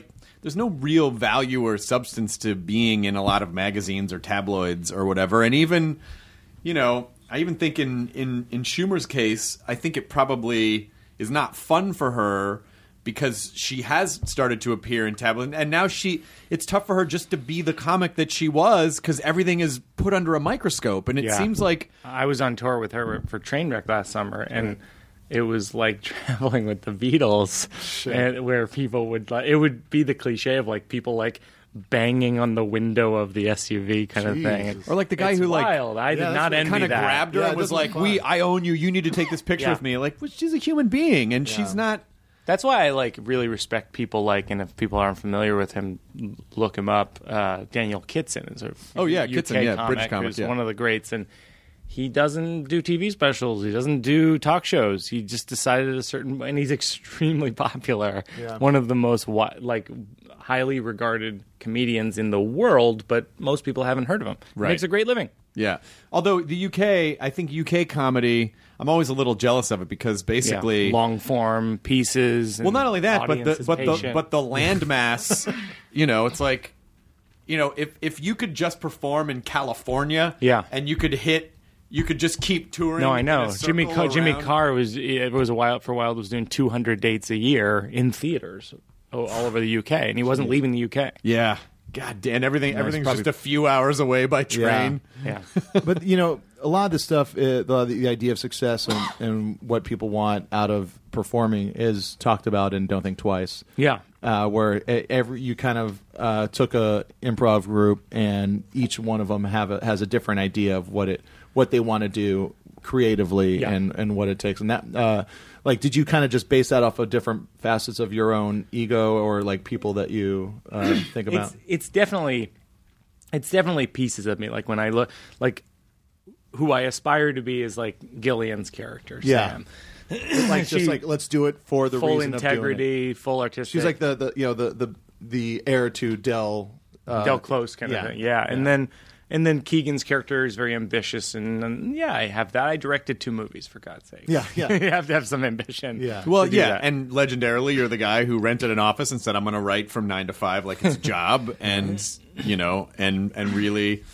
there's no real value or substance to being in a lot of magazines or tabloids or whatever. And even, you know, I even think in, in, in Schumer's case, I think it probably is not fun for her because she has started to appear in tabloid, and now she it's tough for her just to be the comic that she was because everything is put under a microscope. And it Yeah. seems like I was on tour with her for Trainwreck last summer, and it was like traveling with the Beatles, and where people would like it would be the cliche of like people like banging on the window of the S U V kind of thing. And or like the guy it's who like wild. I Yeah, did not envy kind of that. grabbed her Yeah, and it was doesn't like, look "We, fun. I own you. You need to take this picture Yeah. with me." Like, well, she's a human being, and she's not. That's why I like really respect people like, and if people aren't familiar with him, look him up. Uh, Daniel Kitson is a Oh, yeah, U K Kitson, yeah, comic British comic, who's yeah. one of the greats, and he doesn't do T V specials. He doesn't do talk shows. He just decided a certain, and he's extremely popular. Yeah. One of the most wi- like highly regarded comedians in the world, but most people haven't heard of him. He Right. makes a great living. Yeah. Although the U K, I think U K comedy, I'm always a little jealous of it because basically, Yeah. long form pieces. well, and not only that, but audience the is but the patient. but the landmass. You know, it's like, you know, if if you could just perform in California, Yeah. and you could hit. You could just keep touring. No, I in know. a Jimmy circle Car- Jimmy around. Carr was it was a while for a while was doing two hundred dates a year in theaters all all over the U K, and he wasn't leaving the U K. Yeah. God damn, everything everything's probably- just a few hours away by train. Yeah, But you know, a lot of this stuff, uh, the, the idea of success and, and what people want out of performing is talked about in Don't Think Twice. yeah. Uh, where e- every you kind of uh, took a improv group, and each one of them have a, has a different idea of what it what they want to do creatively Yeah. and, and what it takes. And that, uh, like, did you kind of just base that off of different facets of your own ego, or like people that you uh, think about? It's it's definitely it's definitely pieces of me. Like when I look like who I aspire to be is like Gillian's character, Yeah. Sam. like just she- like let's do it for the full reason of doing it. integrity, full artistic. She's like the, the you know the the the heir to Del uh, Del Close kind yeah. of thing. Yeah. And Yeah. then and then Keegan's character is very ambitious, and, and yeah, I have that. I directed two movies, for God's sake. Yeah, yeah. You have to have some ambition. Yeah. Well, to do yeah, that. and legendarily, you're the guy who rented an office and said, "I'm going to write from nine to five like it's a job," and you know, and and really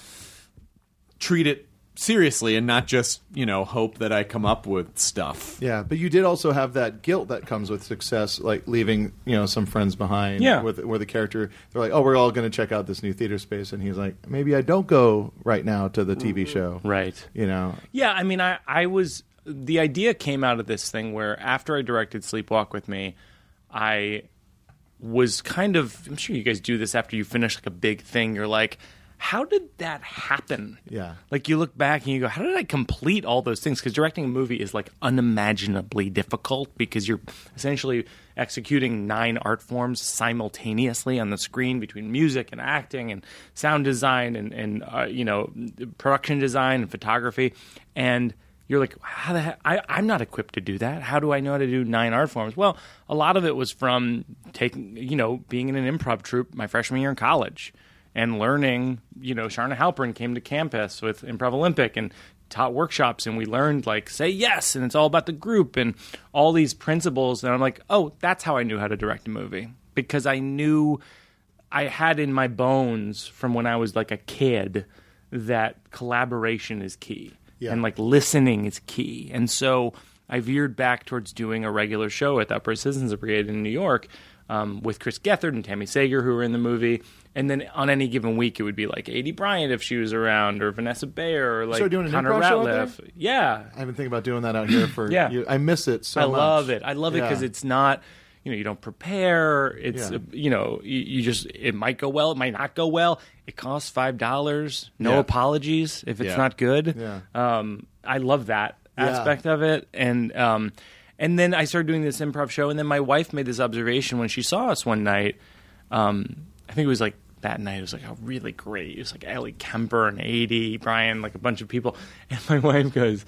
treat it seriously, and not just you know hope that I come up with stuff. Yeah, but you did also have that guilt that comes with success, like leaving you know some friends behind. Yeah. with where the character they're like, oh, we're all going to check out this new theater space, and he's like, maybe I don't go right now to the T V show. Right. You know. Yeah, I mean, I, I was the idea came out of this thing where after I directed Sleepwalk with Me, I was kind of I'm sure you guys do this after you finish like a big thing. You're like, how did that happen? Yeah. Like you look back and you go, how did I complete all those things? Because directing a movie is like unimaginably difficult because you're essentially executing nine art forms simultaneously on the screen between music and acting and sound design and, and uh, you know, production design and photography. And you're like, how the heck? I, I'm not equipped to do that. How do I know how to do nine art forms? Well, a lot of it was from taking, you know, being in an improv troupe my freshman year in college. And learning, you know, Sharna Halpern came to campus with Improv Olympic and taught workshops, and we learned, like, say yes, and it's all about the group and all these principles. And I'm like, oh, that's how I knew how to direct a movie. Because I knew I had in my bones from when I was, like, a kid that collaboration is key. Yeah. And, like, listening is key. And so I veered back towards doing a regular show at the Upper Citizens Brigade in New York um, with Chris Gethard and Tammy Sager, who were in the movie. And then on any given week, it would be like A D Bryant if she was around, or Vanessa Bayer, or like started doing an Connor improv show out Ratliff. Yeah, I've been thinking about doing that out here for. Yeah. you. I miss it so I much. love it. I love it because Yeah. it's not, you know, you don't prepare. It's, Yeah. uh, you know, you, you just, it might go well, it might not go well. It costs five dollars. No Yeah. apologies if it's Yeah. not good. Yeah. Um, I love that Yeah. aspect of it. And, um, and then I started doing this improv show, and then my wife made this observation when she saw us one night. Um, I think it was like that night. It was like a really great. It was like Ellie Kemper and A D Brian, like a bunch of people. And my wife goes,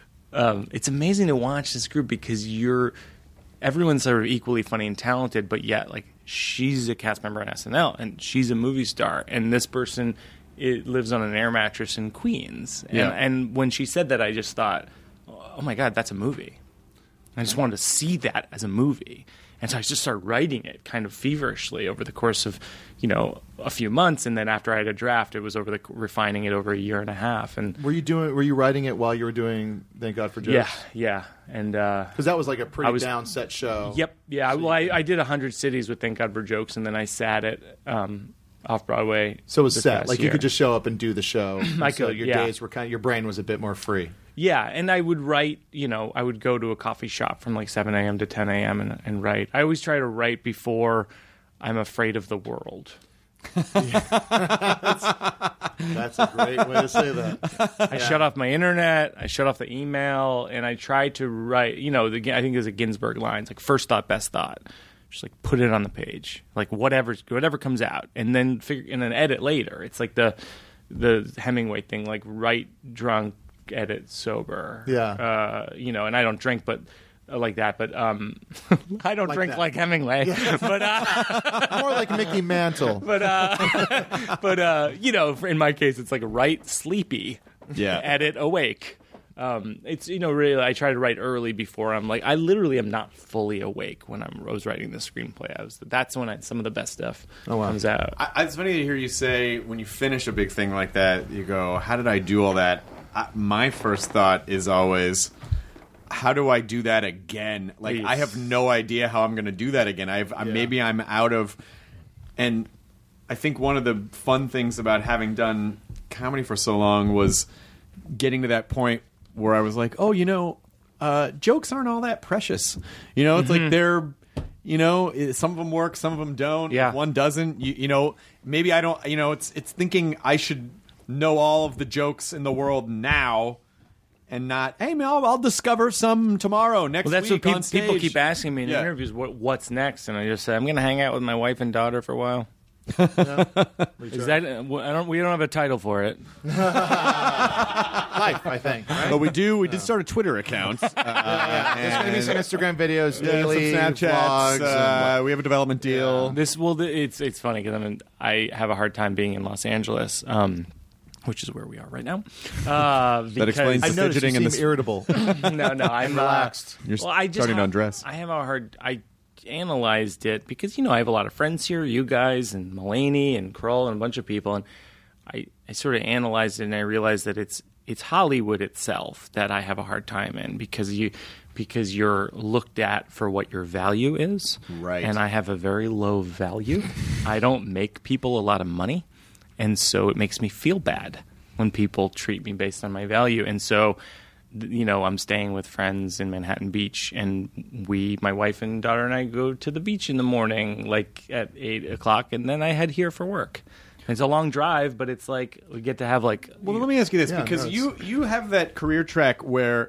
um, "It's amazing to watch this group because you're everyone's sort of equally funny and talented, but yet like she's a cast member on S N L and she's a movie star, and this person it lives on an air mattress in Queens." And, Yeah. and when she said that, I just thought, "Oh my God, that's a movie." I just wanted to see that as a movie. And so I just started writing it kind of feverishly over the course of, you know, a few months. And then after I had a draft, it was over the refining it over a year and a half. And were you doing? Were you writing it while you were doing Thank God for Jokes? Yeah, yeah. And because uh, that was like a pretty was, down set show. Yep. Yeah. So well, I, I did one hundred cities with Thank God for Jokes, and then I sat it um, off Broadway. So it was set. Like year. you could just show up and do the show. I so could. Your yeah. days were kind of, your brain was a bit more free. Yeah, and I would write, you know, I would go to a coffee shop from like seven a.m. to ten a.m. And, and write. I always try to write before I'm afraid of the world. that's, that's a great way to say that. I yeah. shut off my internet, I shut off the email, and I try to write, you know, the, I think there's a Ginsberg line, it's like first thought, best thought. Just like put it on the page, like whatever whatever comes out, and then figure and then edit later. It's like the the Hemingway thing, like write drunk, edit sober. Yeah. Uh, you know, and I don't drink, but uh, like that. But um, I don't like drink that. like Hemingway. Yeah. But uh, more like Mickey Mantle. But uh, but uh, you know, in my case, it's like write sleepy, yeah, edit awake. Um, it's, you know, really, I try to write early before I'm like, I literally am not fully awake when I'm, I was writing the screenplay. I was, that's when I, some of the best stuff oh, wow. comes out. I, it's funny to hear you say when you finish a big thing like that, you go, how did I do all that? I, my first thought is always, how do I do that again? Like, Please. I have no idea how I'm going to do that again. I've yeah. Maybe I'm out of, and I think one of the fun things about having done comedy for so long was getting to that point where I was like, oh, you know, uh, jokes aren't all that precious. You know, it's mm-hmm. like they're, you know, some of them work, some of them don't. Yeah. If one doesn't, you, you know, maybe I don't, you know, it's it's thinking I should know all of the jokes in the world now and not, hey, man, I'll, I'll discover some tomorrow, next well, that's week what on pe- stage. people keep asking me in yeah. interviews, what, what's next? And I just say, I'm going to hang out with my wife and daughter for a while. No, Is that, I don't, we don't have a title for it. Life, I think. Right? But we do. We did start a Twitter account. Uh, yeah, there's going to be some Instagram videos, yeah, daily some Snapchats. vlogs. Uh, and, we have a development deal. Yeah. This well, it's it's funny because I mean, I have a hard time being in Los Angeles. Um, which is where we are right now. Uh, that explains the I noticed fidgeting you and seem the irritable. no, no, I'm relaxed. Uh, You're well, I just starting have, to undress. I have a hard. I analyzed it because, you know, I have a lot of friends here, you guys and Mulaney and Kroll and a bunch of people, and I, I sort of analyzed it and I realized that it's it's Hollywood itself that I have a hard time in because you because you're looked at for what your value is, right? And I have a very low value. I don't make people a lot of money, and so it makes me feel bad when people treat me based on my value, and so. You know, I'm staying with friends in Manhattan Beach, and we, my wife and daughter and I, go to the beach in the morning, like at eight o'clock, and then I head here for work. It's a long drive, but it's like we get to have like. Well, let me ask you this, yeah, because no, you you have that career track where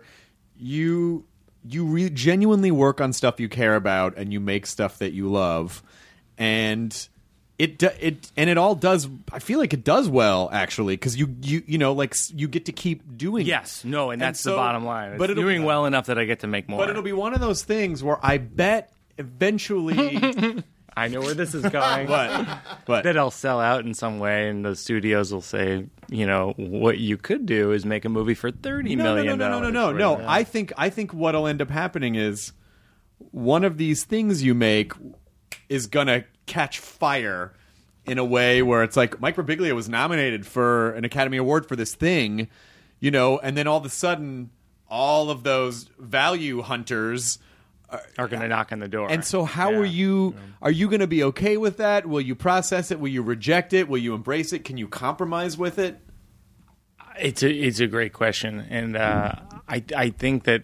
you you re- genuinely work on stuff you care about, and you make stuff that you love, and. It it and it all does. I feel like it does well, actually, because you, you you know like you get to keep doing. Yes, no, and that's and so, the bottom line. It's but it'll doing be, well enough that I get to make more. But it'll be one of those things where I bet eventually. I know where this is going. What? What? That I'll sell out in some way, and the studios will say, you know, what you could do is make a movie for thirty no, million. No, no, no, no, no, no. no. I think I think what'll end up happening is one of these things you make is gonna catch fire. In a way where it's like Mike Birbiglia was nominated for an Academy Award for this thing, you know, and then all of a sudden, all of those value hunters are, are going to knock on the door. And so, how yeah. are you? Are you going to be okay with that? Will you process it? Will you reject it? Will you embrace it? Can you compromise with it? It's a it's a great question, and uh, I I think that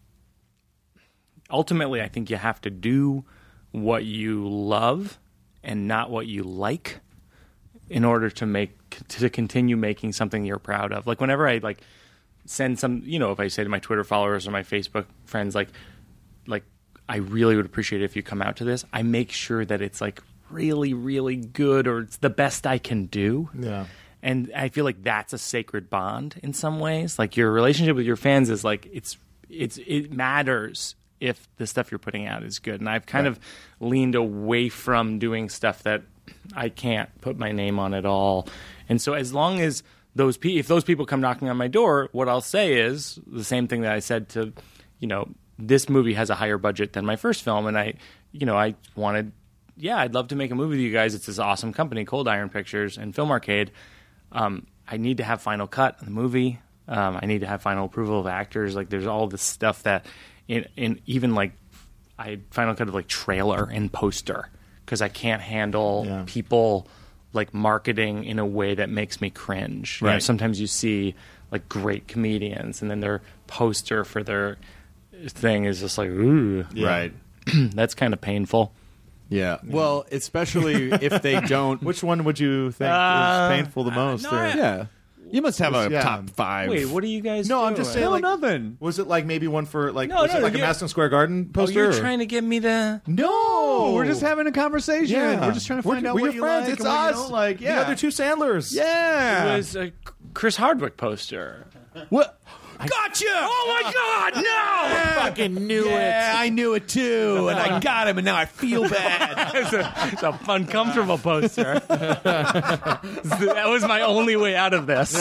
ultimately, I think you have to do what you love. And not what you like, in order to make to continue making something you're proud of. Like whenever I like send some, you know, if I say to my Twitter followers or my Facebook friends, like, like I really would appreciate it if you come out to this. I make sure that it's like really, really good, or it's the best I can do. Yeah. And I feel like that's a sacred bond in some ways. Like your relationship with your fans is like it's it's it matters. If the stuff you're putting out is good. And I've kind right. of leaned away from doing stuff that I can't put my name on at all. And so as long as those pe- if those people come knocking on my door, what I'll say is the same thing that I said to, you know, this movie has a higher budget than my first film, and I you know, I wanted, yeah, I'd love to make a movie with you guys. It's this awesome company, Cold Iron Pictures and Film Arcade. Um, I need to have final cut on the movie. Um, I need to have final approval of actors. Like, there's all this stuff that, in, in even like, I had final cut of like trailer and poster because I can't handle Yeah. people like marketing in a way that makes me cringe. You know, Right. sometimes you see like great comedians and then their poster for their thing is just like, ooh, Right. that's kind of painful. Yeah. Well, especially if they don't. Which one would you think Uh, is painful the most? no, or- I- Yeah. You must have a Yeah. top five. Wait, what are you guys No, doing? I'm just saying, No, like, nothing. was it like maybe one for like No, was no, it like a you're- Madison Square Garden Oh, poster? you're or- trying to get me to... No, We're just having a conversation. Yeah. We're just trying to We're- find out we're what your you friends. like It's and what us. you don't like. Yeah. The other two Sandlers. Yeah. It was a Chris Hardwick poster. What? Gotcha! Oh my God, no! Fucking knew yeah, I knew it too, and I got him, and now I feel bad. It's a, it's a uncomfortable poster. That was my only way out of this.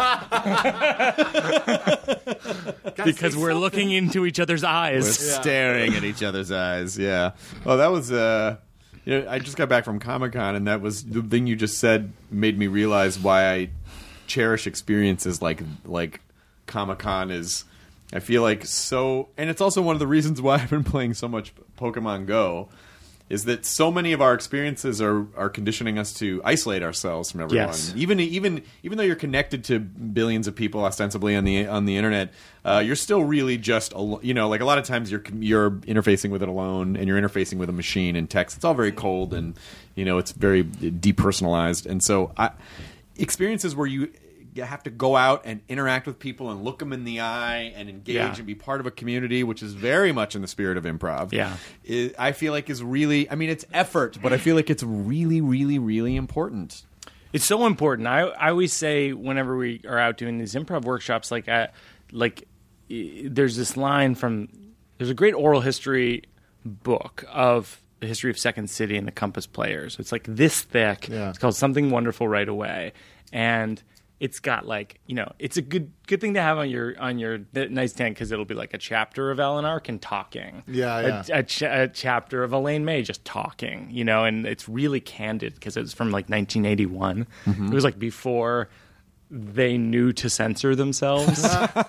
Because we're looking into each other's We're eyes. staring at each other's eyes. Yeah. Oh, that was. Uh, you know, I just got back from Comic-Con, and that was the thing you just said made me realize why I cherish experiences like like Comic-Con is. I feel like so, and it's also one of the reasons why I've been playing so much Pokemon Go. Is that so many of our experiences are, are conditioning us to isolate ourselves from everyone. Yes. Even even even though you're connected to billions of people ostensibly on the on the internet, uh, you're still really just al- you know like a lot of times you're you're interfacing with it alone, and you're interfacing with a machine and text. It's all very cold, and you know it's very depersonalized. And so I, experiences where you you have to go out and interact with people and look them in the eye and engage Yeah. and be part of a community, which is very much in the spirit of improv. Yeah. I I feel like is really, I mean, it's effort, but I feel like it's really, really, really important. It's so important. I, I always say whenever we are out doing these improv workshops, like, I, like i- there's this line from, there's a great oral history book of the history of Second City and the Compass Players. It's like this thick. Yeah. It's called Something Wonderful Right Away. And it's got like, you know, it's a good good thing to have on your on your nightstand because it'll be like a chapter of Alan Arkin talking. Yeah, A- yeah. A, ch- a chapter of Elaine May just talking, you know, and it's really candid because it's from like nineteen eighty-one. It was like before they knew to censor themselves.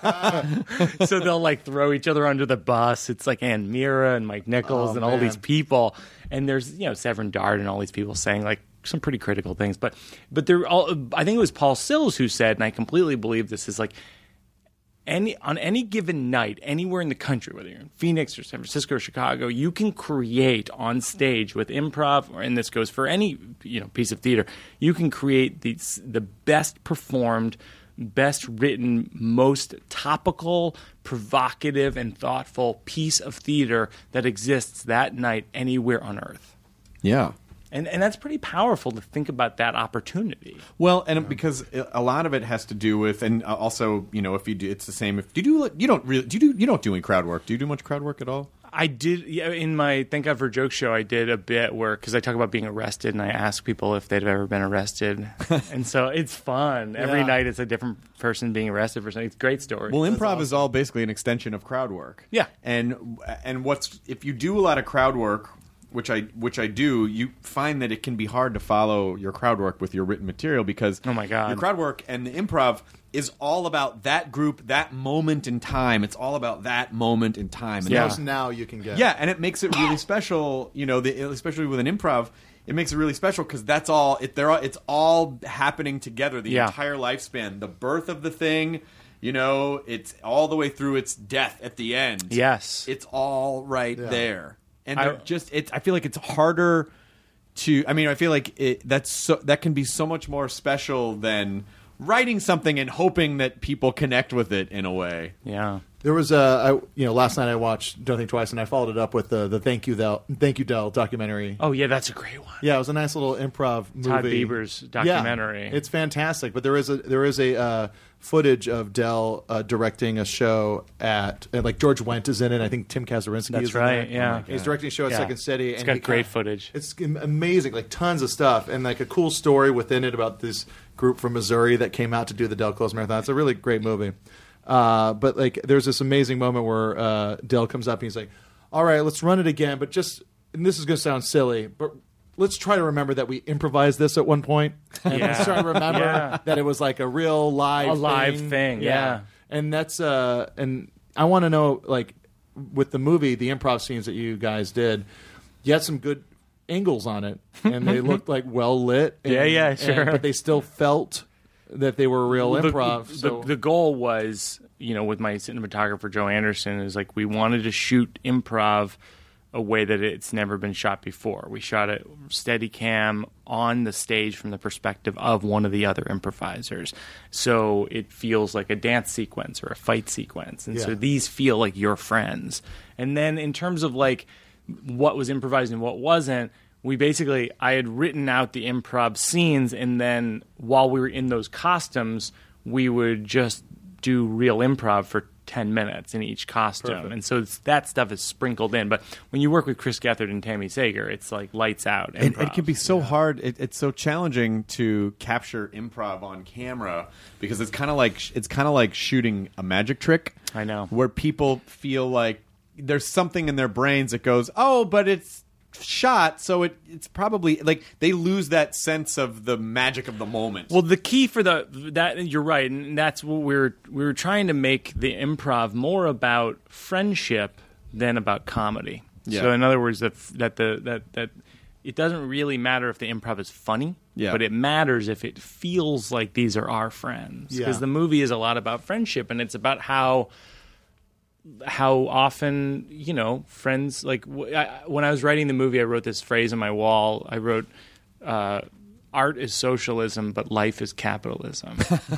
So they'll like throw each other under the bus. It's like Ann Mira and Mike Nichols Oh, and all man. these people. And there's, you know, Severin Dart and all these people saying like some pretty critical things. But but they're all, I think it was Paul Sills who said, and I completely believe this, is like, any on any given night, anywhere in the country, whether you're in Phoenix or San Francisco or Chicago, you can create on stage with improv, or, and this goes for any you know piece of theater. You can create the the best performed, best written, most topical, provocative, and thoughtful piece of theater that exists that night anywhere on earth. Yeah. And and that's pretty powerful to think about that opportunity. Well, and because a lot of it has to do with, and also, you know, if you do, it's the same. If do you do, you don't really, do you do, you don't do any crowd work? Do you do much crowd work at all? I did, yeah, in my Thank God for Jokes show, I did a bit where, because I talk about being arrested, and I ask people if they've ever been arrested. And so it's fun. Every Yeah. night it's a different person being arrested for something. It's a great story. Well, improv is all basically an extension of crowd work. Yeah. and and what's if you do a lot of crowd work, which I which I do, you find that it can be hard to follow your crowd work with your written material because Oh my God. your crowd work and the improv is all about that group, that moment in time. It's all about that moment in time. And Yeah. Most now you can get. Yeah, and it makes it really special. You know, the, especially with an improv, it makes it really special because that's all. It, they're all. It's all happening together. The Yeah. entire lifespan, the birth of the thing. You know, it's all the way through its death at the end. Yes. it's all right Yeah. there, and I- they're just. It's. I feel like it's harder to. I mean, I feel like it, that's so. That can be so much more special than writing something and hoping that people connect with it in a way. yeah. There was a, I, you know, last night I watched Don't Think Twice, and I followed it up with the the Thank You Del, Thank You Del documentary. Oh, yeah, that's a great one. Yeah, it was a nice little improv movie. Todd Bieber's documentary. Yeah, it's fantastic. But there is a there is a uh, footage of Del uh, directing a show at, and like George Wendt is in it. I think Tim Kazurinsky That's is in right, there. yeah. He's directing a show at Yeah. Second City. It's and got he great kinda- footage. It's amazing, like tons of stuff, and like a cool story within it about this group from Missouri that came out to do the Del Close Marathon. It's a really great movie. Uh, but like, there's this amazing moment where uh, Del comes up and he's like, "All right, let's run it again, but just and this is going to sound silly, but let's try to remember that we improvised this at one point. And Yeah. let's try to remember Yeah. that it was like a real live A live thing. thing, yeah. And that's, uh, and I want to know, like, with the movie, the improv scenes that you guys did, you had some good angles on it, and they looked like well lit. And, Yeah, yeah, and- sure. but they still felt that they were real The- improv. The, so. the goal was, you know, with my cinematographer Joe Anderson, is like we wanted to shoot improv a way that it's never been shot before. We shot it Steadicam on the stage from the perspective of one of the other improvisers, so it feels like a dance sequence or a fight sequence, and so Yeah. these feel like your friends. And then in terms of like what was improvised and what wasn't, we basically, I had written out the improv scenes, and then while we were in those costumes, we would just do real improv for ten minutes in each costume. Perfect. And so it's, that stuff is sprinkled in. But when you work with Chris Gethard and Tammy Sager, it's like lights out It, improv. it can be so hard. It, it's so challenging to capture improv on camera because it's kind of like it's kind of like shooting a magic trick. I know. Where people feel like there's something in their brains that goes, "Oh, but it's shot, so it it's probably like they lose that sense of the magic of the moment." Well, the key for the that you're right, and that's what we're we were trying to make the improv more about friendship than about comedy. Yeah. So, in other words, that that the that that it doesn't really matter if the improv is funny, Yeah. but it matters if it feels like these are our friends. Because Yeah. the movie is a lot about friendship, and it's about how. How often, you know, friends like w- I, when I was writing the movie, I wrote this phrase on my wall. I wrote, uh, "Art is socialism, but life is capitalism."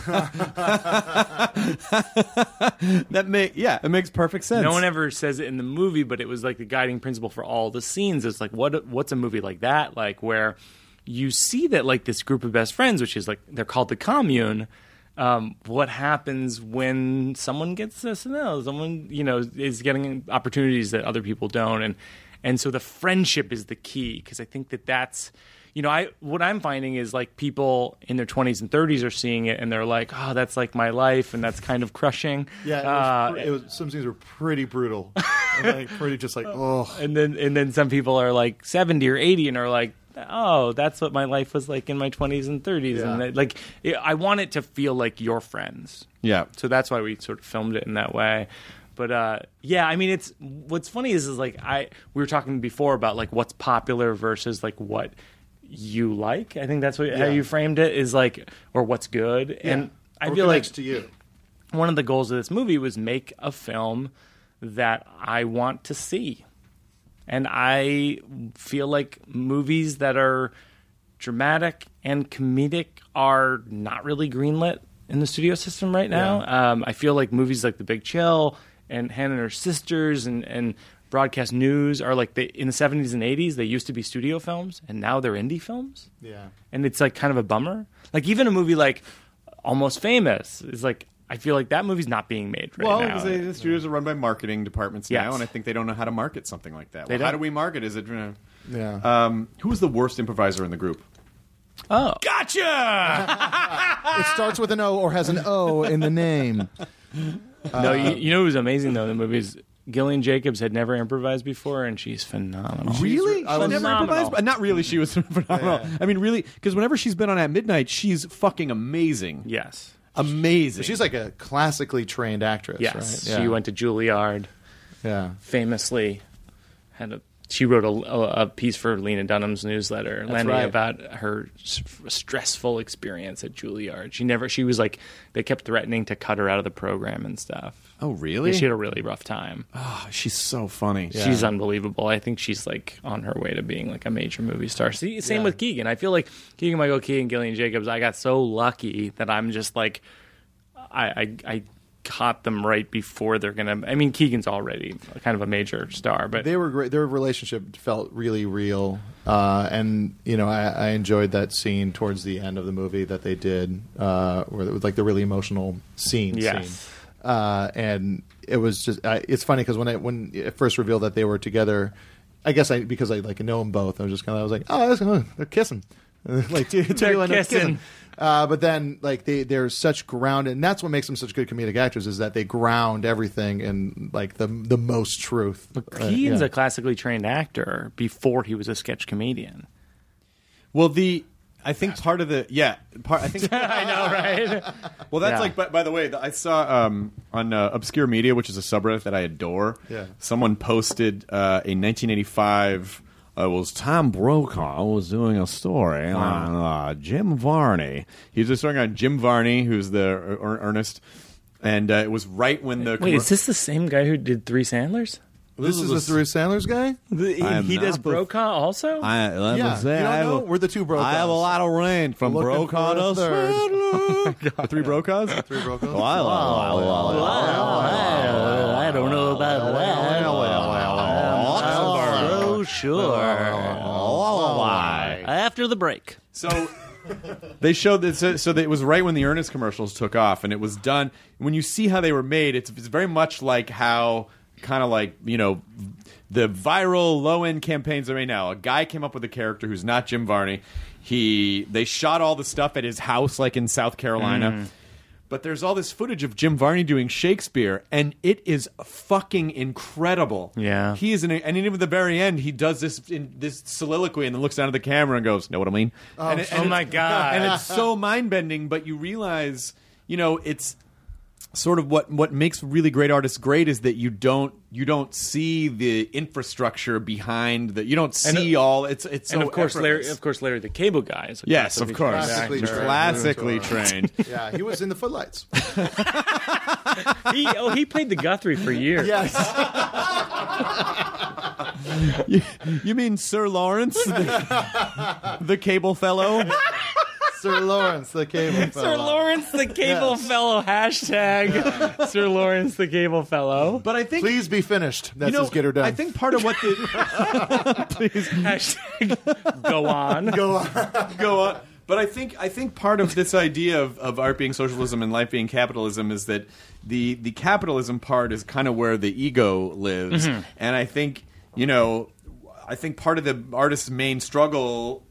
That make yeah, it makes perfect sense. No one ever says it in the movie, but it was like the guiding principle for all the scenes. It's like, what what's a movie like that? Like where you see that like this group of best friends, which is like they're called the commune. Um, what happens when someone gets S N L? Someone, you know, is getting opportunities that other people don't, and and so the friendship is the key, because I think that that's, you know, I what I'm finding is like people in their twenties and thirties are seeing it, and they're like, oh, that's like my life, and that's kind of crushing. Yeah, it was, Uh, pre- it was, some scenes were pretty brutal. And, like, pretty just like, oh. and then and then some people are like seventy or eighty and are like, oh, that's what my life was like in my twenties and thirties. Yeah. And they, like, it, I want it to feel like your friends. Yeah. So that's why we sort of filmed it in that way. But uh, yeah, I mean, it's what's funny is is like I we were talking before about like what's popular versus like what you like. I think that's what how Yeah. you framed it, is like, or what's good. And I Or feel like connects to you. one of the goals of this movie was make a film that I want to see. And I feel like movies that are dramatic and comedic are not really greenlit in the studio system right now. Um, I feel like movies like The Big Chill and Hannah and Her Sisters and, and broadcast news are like, they, in the seventies and eighties, they used to be studio films, and now they're indie films. Yeah. And it's like kind of a bummer. Like even a movie like Almost Famous is like, I feel like that movie's not being made right well, now. because they- the studios are run by marketing departments Yes. now, and I think they don't know how to market something like that. They Well, how don't. do we market? Is it? You know, Yeah. um, who was the worst improviser in the group? Oh. Gotcha! It starts with an O or has an O in the name. No, you, you know what was amazing though? The movies, Gillian Jacobs had never improvised before, and she's phenomenal. Really? I She was- never Phenomenal. improvised? Uh, Not really. She was phenomenal. I mean, really, because whenever she's been on At Midnight, she's fucking amazing. Yes. Amazing. She's like a classically trained actress, Yes. right? She Yeah. went to Juilliard, Yeah. famously. Had a she wrote a, a, a piece for Lena Dunham's newsletter, Lenny, right. about her s- stressful experience at Juilliard. She never. She was like, they kept threatening to cut her out of the program and stuff. Oh, really? Yeah, she had a really rough time. Oh, she's so funny. She's unbelievable. I think she's like on her way to being like a major movie star. See, same Yeah. with Keegan. I feel like Keegan Michael Key and Gillian Jacobs, I got so lucky that I'm just like, I, I, I caught them right before they're gonna. I mean, Keegan's already kind of a major star, but They were great. Their relationship felt really real, uh, and you know, I, I enjoyed that scene towards the end of the movie that they did, uh, where it was like the really emotional scene. Yes. Scene. Uh, and it was just. I, it's funny because when I when it first revealed that they were together, I guess I because I like know them both. I was just kind of I was like, oh, that's, oh they're kissing. Like two, two They're end up kissing. Uh, but then, like they, they're such ground, and that's what makes them such good comedic actors is that they ground everything in like the the most truth. But Keaton's uh, yeah. a classically trained actor before he was a sketch comedian. Well, the I think part of the yeah part I think I know, right? Well, that's Yeah. like by, by the way, the- I saw um, on uh, Obscure Media, which is a subreddit that I adore. Yeah. Someone posted uh, a nineteen eighty-five. Uh, was Tom Brokaw was doing a story on uh, Jim Varney. He was just story on Jim Varney, who's the er- er- Ernest, and uh, it was right when the Wait, is this the same guy who did Three Sandlers? This is the Three Sandlers guy? The, he I'm he does not the- Brokaw also? I, let Yeah, me say, you don't I have know? a- We're the two Brokaws. I have a lot of rain from Looking Brokaw for a to third. Swindler. the three Brokaws. Three Brokaws? Well, I, well, well, well, I don't know about that. Oh, sure. Lullaby. After the break. So they showed this. So so that it was right when the Ernest commercials took off, and it was done. When you see how they were made, it's, it's very much like how kind of like you know the viral low end campaigns are made now. A guy came up with a character who's not Jim Varney. He they shot all the stuff at his house, like in South Carolina. Mm. But there's all this footage of Jim Varney doing Shakespeare, and it is fucking incredible. Yeah. He is, an, and even at the very end, he does this in this soliloquy and then looks down at the camera and goes, "Know what I mean?" Oh, and it- oh and my it's- God. And it's so mind bending, but you realize, you know, it's sort of what what makes really great artists great is that you don't you don't see the infrastructure behind the you don't see And, uh, all it's it's so and of course, Larry, effortless. of course, Larry the Cable Guy. Is a Yes, of classically course. trained Classically actor. trained. classically trained. Yeah, he was in the Footlights. He, oh, he played the Guthrie for years. Yes. you, you mean Sir Lawrence, the, the cable fellow? Sir Lawrence, the cable fellow. Sir Lawrence the Cable Yes. Fellow. Hashtag Sir Lawrence the Cable Fellow. But I think Please be finished. That's you know, his get her done. I think part of what the please Hashtag go on. Go on. go on. But I think I think part of this idea of, of art being socialism and life being capitalism is that the the capitalism part is kind of where the ego lives, Mm-hmm. and I think you know I think part of the artist's main struggle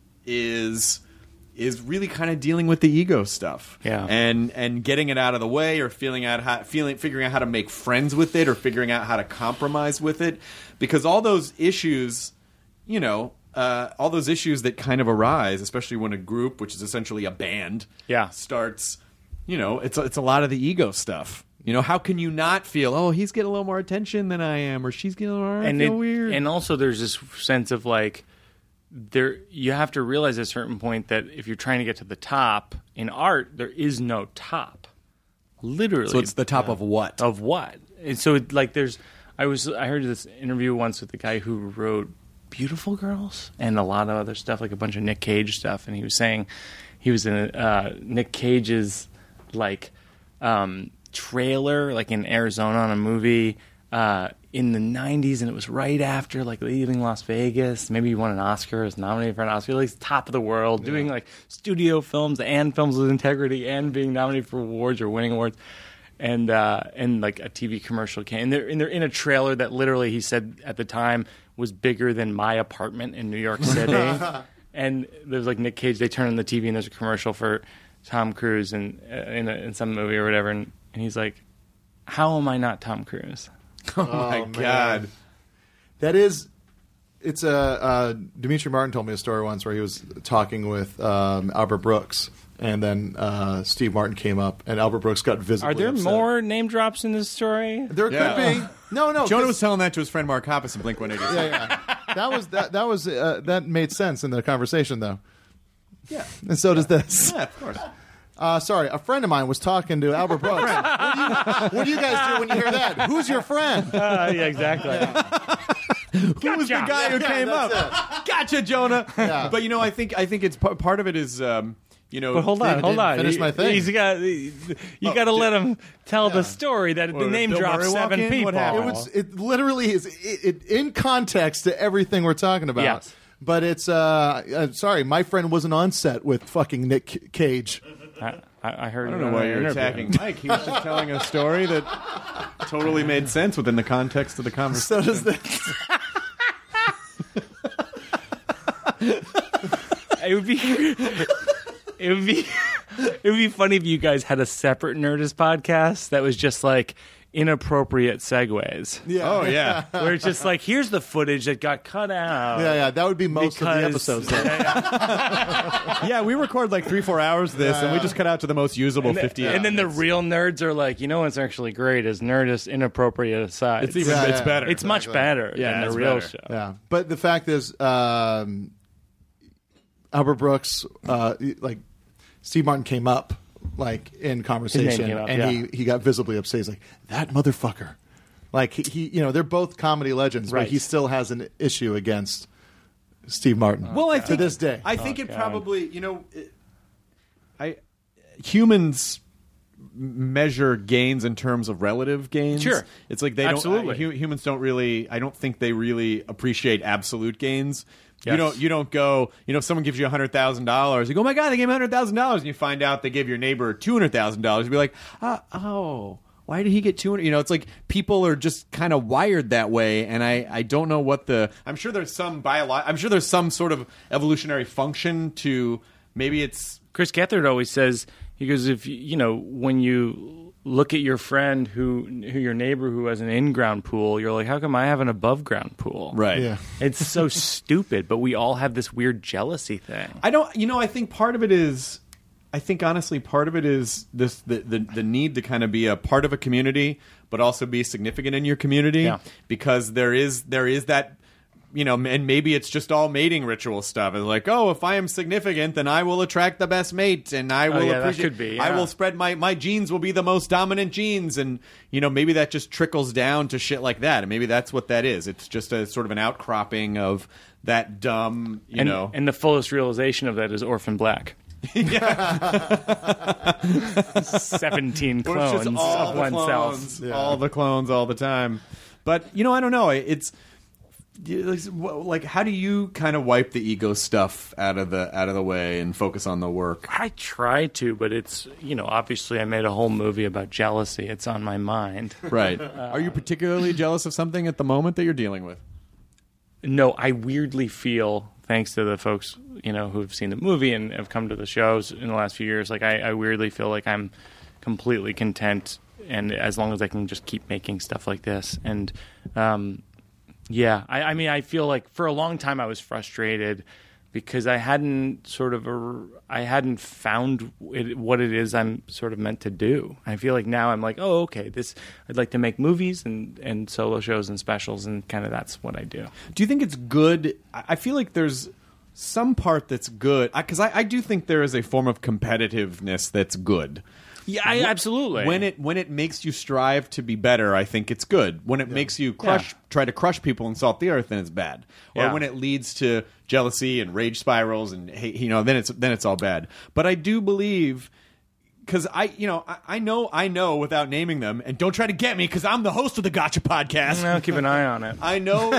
is is really kind of dealing with the ego stuff, Yeah. and and getting it out of the way, or feeling out how feeling figuring out how to make friends with it, or figuring out how to compromise with it, because all those issues, you know. Uh, all those issues that kind of arise, especially when a group, which is essentially a band, Yeah. starts, you know, it's it's a lot of the ego stuff. You know, how can you not feel, oh, he's getting a little more attention than I am, or she's getting a little more, I and feel it- weird. And also, there's this sense of like, there you have to realize at a certain point that if you're trying to get to the top in art, there is no top. Literally, so it's the top of what? of what? And so, it, like, there's, I was, I heard this interview once with the guy who wrote Beautiful Girls and a lot of other stuff, like a bunch of Nick Cage stuff, and he was saying he was in uh, Nick Cage's like um, trailer, like in Arizona on a movie uh, in the nineties, and it was right after like Leaving Las Vegas. Maybe he won an Oscar, was nominated for an Oscar, like top of the world, doing like studio films and films with integrity, and being nominated for awards or winning awards. And uh, and like a T V commercial came, and they're, and they're in a trailer that literally he said at the time was bigger than my apartment in New York City. And there's like Nick Cage. They turn on the T V and there's a commercial for Tom Cruise in uh, in, a, in some movie or whatever, and, and he's like, "How am I not Tom Cruise?" Oh my man. god! That is, it's a. Uh, Dimitri Martin told me a story once where he was talking with um, Albert Brooks, and then uh, Steve Martin came up, and Albert Brooks got visibly Are there upset. more name drops in this story? There Yeah. could be. No, no. Jonah 'cause- was telling that to his friend Mark Hoppus in Blink one eighty-six. Yeah, yeah. That was that. That was uh, that made sense in the conversation, though. Yeah. And so does this. Yeah, of course. Uh, sorry, a friend of mine was talking to Albert Brooks. what, do you, what do you guys do when you hear that? Who's your friend? Uh, yeah, exactly. Who was the Gotcha. guy who Yeah, came that's up? Gotcha, Jonah. Yeah. But you know, I think I think it's p- part of it is, um, you know. But hold on, David hold didn't on. finish He- my thing. He's got. You Oh, got to did- let him tell the story that Or the name Bill dropped Murray walk seven in? people. What happened? It was. It literally is it, it, in context to everything we're talking about. Yes. But it's. Uh, uh, sorry, my friend wasn't on set with fucking Nick C- Cage. I, I I heard. I don't know why you're attacking Mike. He was just telling a story that totally made sense within the context of the conversation. So does this. It would be. It would be It would be funny if you guys had a separate Nerdist podcast that was just like inappropriate segues. Yeah. Oh yeah. Where it's just like, here's the footage that got cut out. Yeah, yeah, that would be most of the Because- episodes. Though. Yeah, we record like three, four hours of this, and we just cut out to the most usable And, fifty. and then the real nerds are like, you know what's actually great is Nerdist inappropriate aside. it's even Yeah, it's yeah. better. It's much Exactly. better Yeah, than it's the real better. show. Yeah, but the fact is, um, Albert Brooks, uh, like Steve Martin came up like in conversation, came up, and yeah. he he got visibly upset. He's like, that motherfucker. Like he, he, you know, they're both comedy legends, Right. but he still has an issue against Steve Martin. Well, I to think this day. I think Oh, it God. probably, you know, it, I humans measure gains in terms of relative gains. Sure. It's like they Absolutely. don't. Uh, hu- humans don't really. I don't think they really appreciate absolute gains. You Yes. don't. You don't go. You know, if someone gives you a hundred thousand dollars, you go, "Oh my god, they gave me a hundred thousand dollars," and you find out they gave your neighbor two hundred thousand dollars. You'd be like, uh, "Oh." Why did he get two hundred? You know, it's like people are just kind of wired that way, and I, I don't know what the. I'm sure there's some bio. I'm sure there's some sort of evolutionary function to maybe it's. Chris Gethard always says, he goes, if you, you know, when you look at your friend who, who your neighbor who has an in-ground pool, you're like, how come I have an above-ground pool? Right. Yeah. It's so stupid, but we all have this weird jealousy thing. I don't. You know, I think part of it is. I think honestly, part of it is this the, the the need to kind of be a part of a community, but also be significant in your community. Yeah. Because there is there is that. You know, and maybe it's just all mating ritual stuff. It's like, oh, if I am significant, then I will attract the best mate, and I will yeah, that appreciate. could be, I yeah. will spread my my genes will be the most dominant genes, and you know, maybe that just trickles down to shit like that, and maybe that's what that is. It's just a sort of an outcropping of that dumb, you and, know. and the fullest realization of that is Orphan Black. Seventeen Or it's clones just all of the oneself. clones, all the clones all the time. But you know, I don't know. It's like, how do you kind of wipe the ego stuff out of the out of the way and focus on the work? I try to, but it's, you know, obviously I made a whole movie about jealousy. It's on my mind. Right. Are you particularly jealous of something at the moment that you're dealing with? No, I weirdly feel, thanks to the folks, you know, who've seen the movie and have come to the shows in the last few years, like I, I weirdly feel like I'm completely content, and as long as I can just keep making stuff like this. And um, yeah, I, I mean, I feel like for a long time I was frustrated because I hadn't sort of a, I hadn't found it, what it is I'm sort of meant to do. I feel like now I'm like, oh, okay, this I'd like to make movies and, and solo shows and specials, and kind of that's what I do. Do you think it's good? I I feel like there's some part that's good, because I, I, I do think there is a form of competitiveness that's good. Yeah, I, absolutely. When it when it makes you strive to be better, I think it's good. When it makes you crush, Yeah. try to crush people and salt the earth, then it's bad. Or Yeah. when it leads to jealousy and rage spirals and hate, you know, then it's then it's all bad. But I do believe. Because I, you know, I, I know, I know without naming them, and don't try to get me because I'm the host of the Gotcha podcast. I'll keep an eye on it. I know,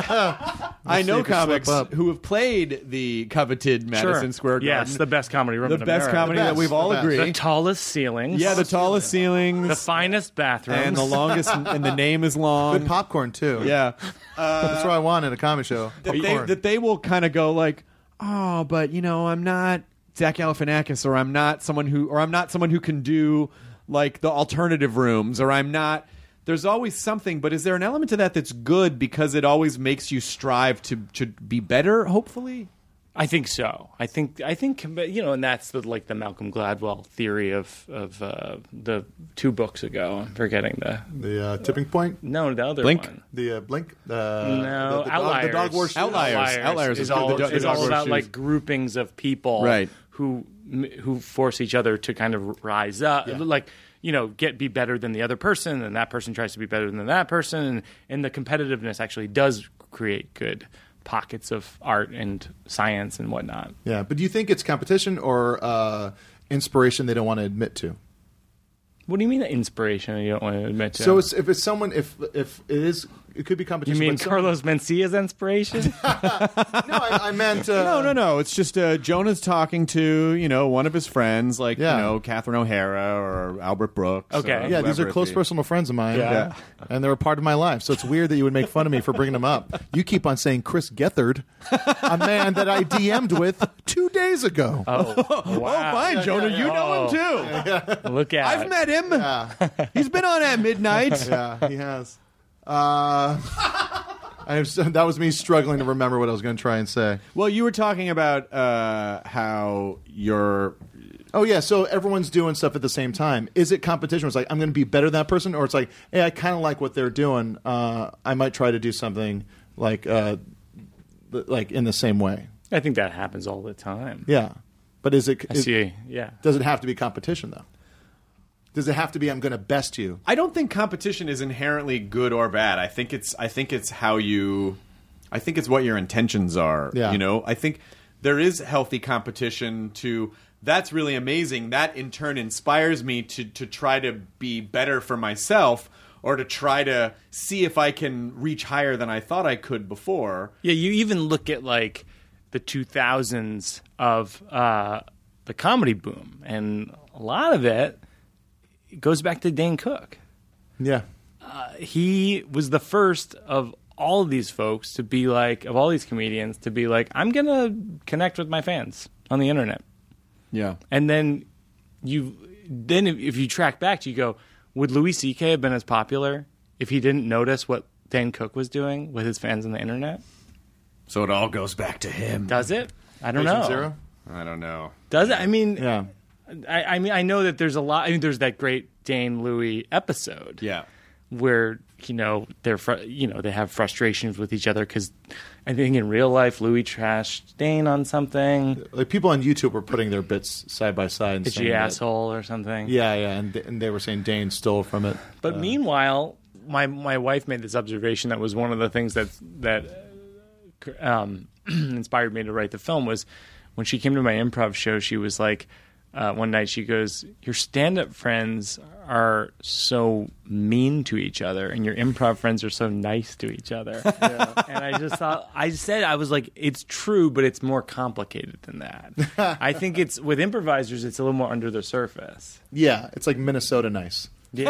I know you can comics slip up. who have played the coveted Madison Sure. Square Garden. Yes, the best comedy room the in best America. comedy The that best, we've all the best. agreed. The tallest ceilings. Yeah, the tallest ceilings, The finest bathrooms. and the longest, and the name is long. Good popcorn too. Yeah, That's what I want in a comedy show. that they, Popcorn. that they will kind of go like, oh, but you know, I'm not Zach Galifianakis, or I'm not someone who, or I'm not someone who can do like the alternative rooms, or I'm not. There's always something, but is there an element to that that's good because it always makes you strive to to be better? Hopefully. I think so. I think I think you know, and that's the like the Malcolm Gladwell theory of of uh, the two books ago. I'm forgetting the the uh, tipping point, no the other Blink? one. the uh, blink, uh, No, the, the Outliers. Dog, the dog wars. Outliers. Outliers is is all, good. The do- is the all dog about shoes. like groupings of people, Right. Who who force each other to kind of rise up, like you know, get be better than the other person, and that person tries to be better than that person, and, and the competitiveness actually does create good pockets of art and science and whatnot. Yeah, but do you think it's competition or uh, inspiration they don't want to admit to? What do you mean that inspiration you don't want to admit to? So it's, if it's someone, if if it is it could be You competition. mean but some- Carlos Mencia's inspiration? No, I, I meant uh, No, no, no. It's just uh, Jonah's talking to, you know, one of his friends, like, Yeah. you know, Catherine O'Hara or Albert Brooks. Okay. or Yeah, these whoever are it close be. personal friends of mine. Yeah. And they're a part of my life. So it's weird that you would make fun of me for bringing them up. You keep on saying Chris Gethard, a man that I D M'd with two days ago. Oh, Oh, wow. fine, Jonah. You know him, too. Look at I've met him. Yeah, He's been on at midnight. yeah, he has. Uh, I have, that was me struggling to remember what I was going to try and say. Well, you were talking about uh, how you're... Oh, yeah, so everyone's doing stuff at the same time. Is it competition? It's like, I'm going to be better than that person? Or it's like, hey, I kind of like what they're doing. Uh, I might try to do something like uh, like in the same way. I think that happens all the time. Yeah. But is it... I is- see. Yeah. Does it have to be competition, though? Does it have to be I'm going to best you? I don't think competition is inherently good or bad. I think it's I think it's how you I think it's what your intentions are. Yeah. You know? I think there is healthy competition to that's really amazing. That in turn inspires me to to try to be better for myself or to try to see if I can reach higher than I thought I could before. Yeah, you even look at like the two thousands of uh, the comedy boom, and a lot of it goes back to Dane Cook. Yeah. He was the first of all of these folks to be like, of all these comedians, to be like, I'm going to connect with my fans on the internet. Yeah. And then you, then if, if you track back, you go, would Louis C K have been as popular if he didn't notice what Dane Cook was doing with his fans on the internet? So it all goes back to him. Does it? I don't Patient know. Zero? I don't know. Does it? I mean, Yeah. I, I mean, I know that there's a lot. I mean, there's that great Dane Louis episode. Yeah. Where you know they're fr- you know they have frustrations with each other because I think in real life Louis trashed Dane on something. Like people on YouTube were putting their bits side by side and saying Itchy that- asshole or something. Yeah, yeah, and, th- and they were saying Dane stole from it. But meanwhile, my my wife made this observation that was one of the things that that um, inspired me to write the film was when she came to my improv show. She was like, uh, one night she goes, "Your stand-up friends are so mean to each other, and your improv friends are so nice to each other." Yeah. And I just thought, I said, I was like, it's true, but it's more complicated than that. I think it's with improvisers, it's a little more under the surface. Yeah, it's like Minnesota nice.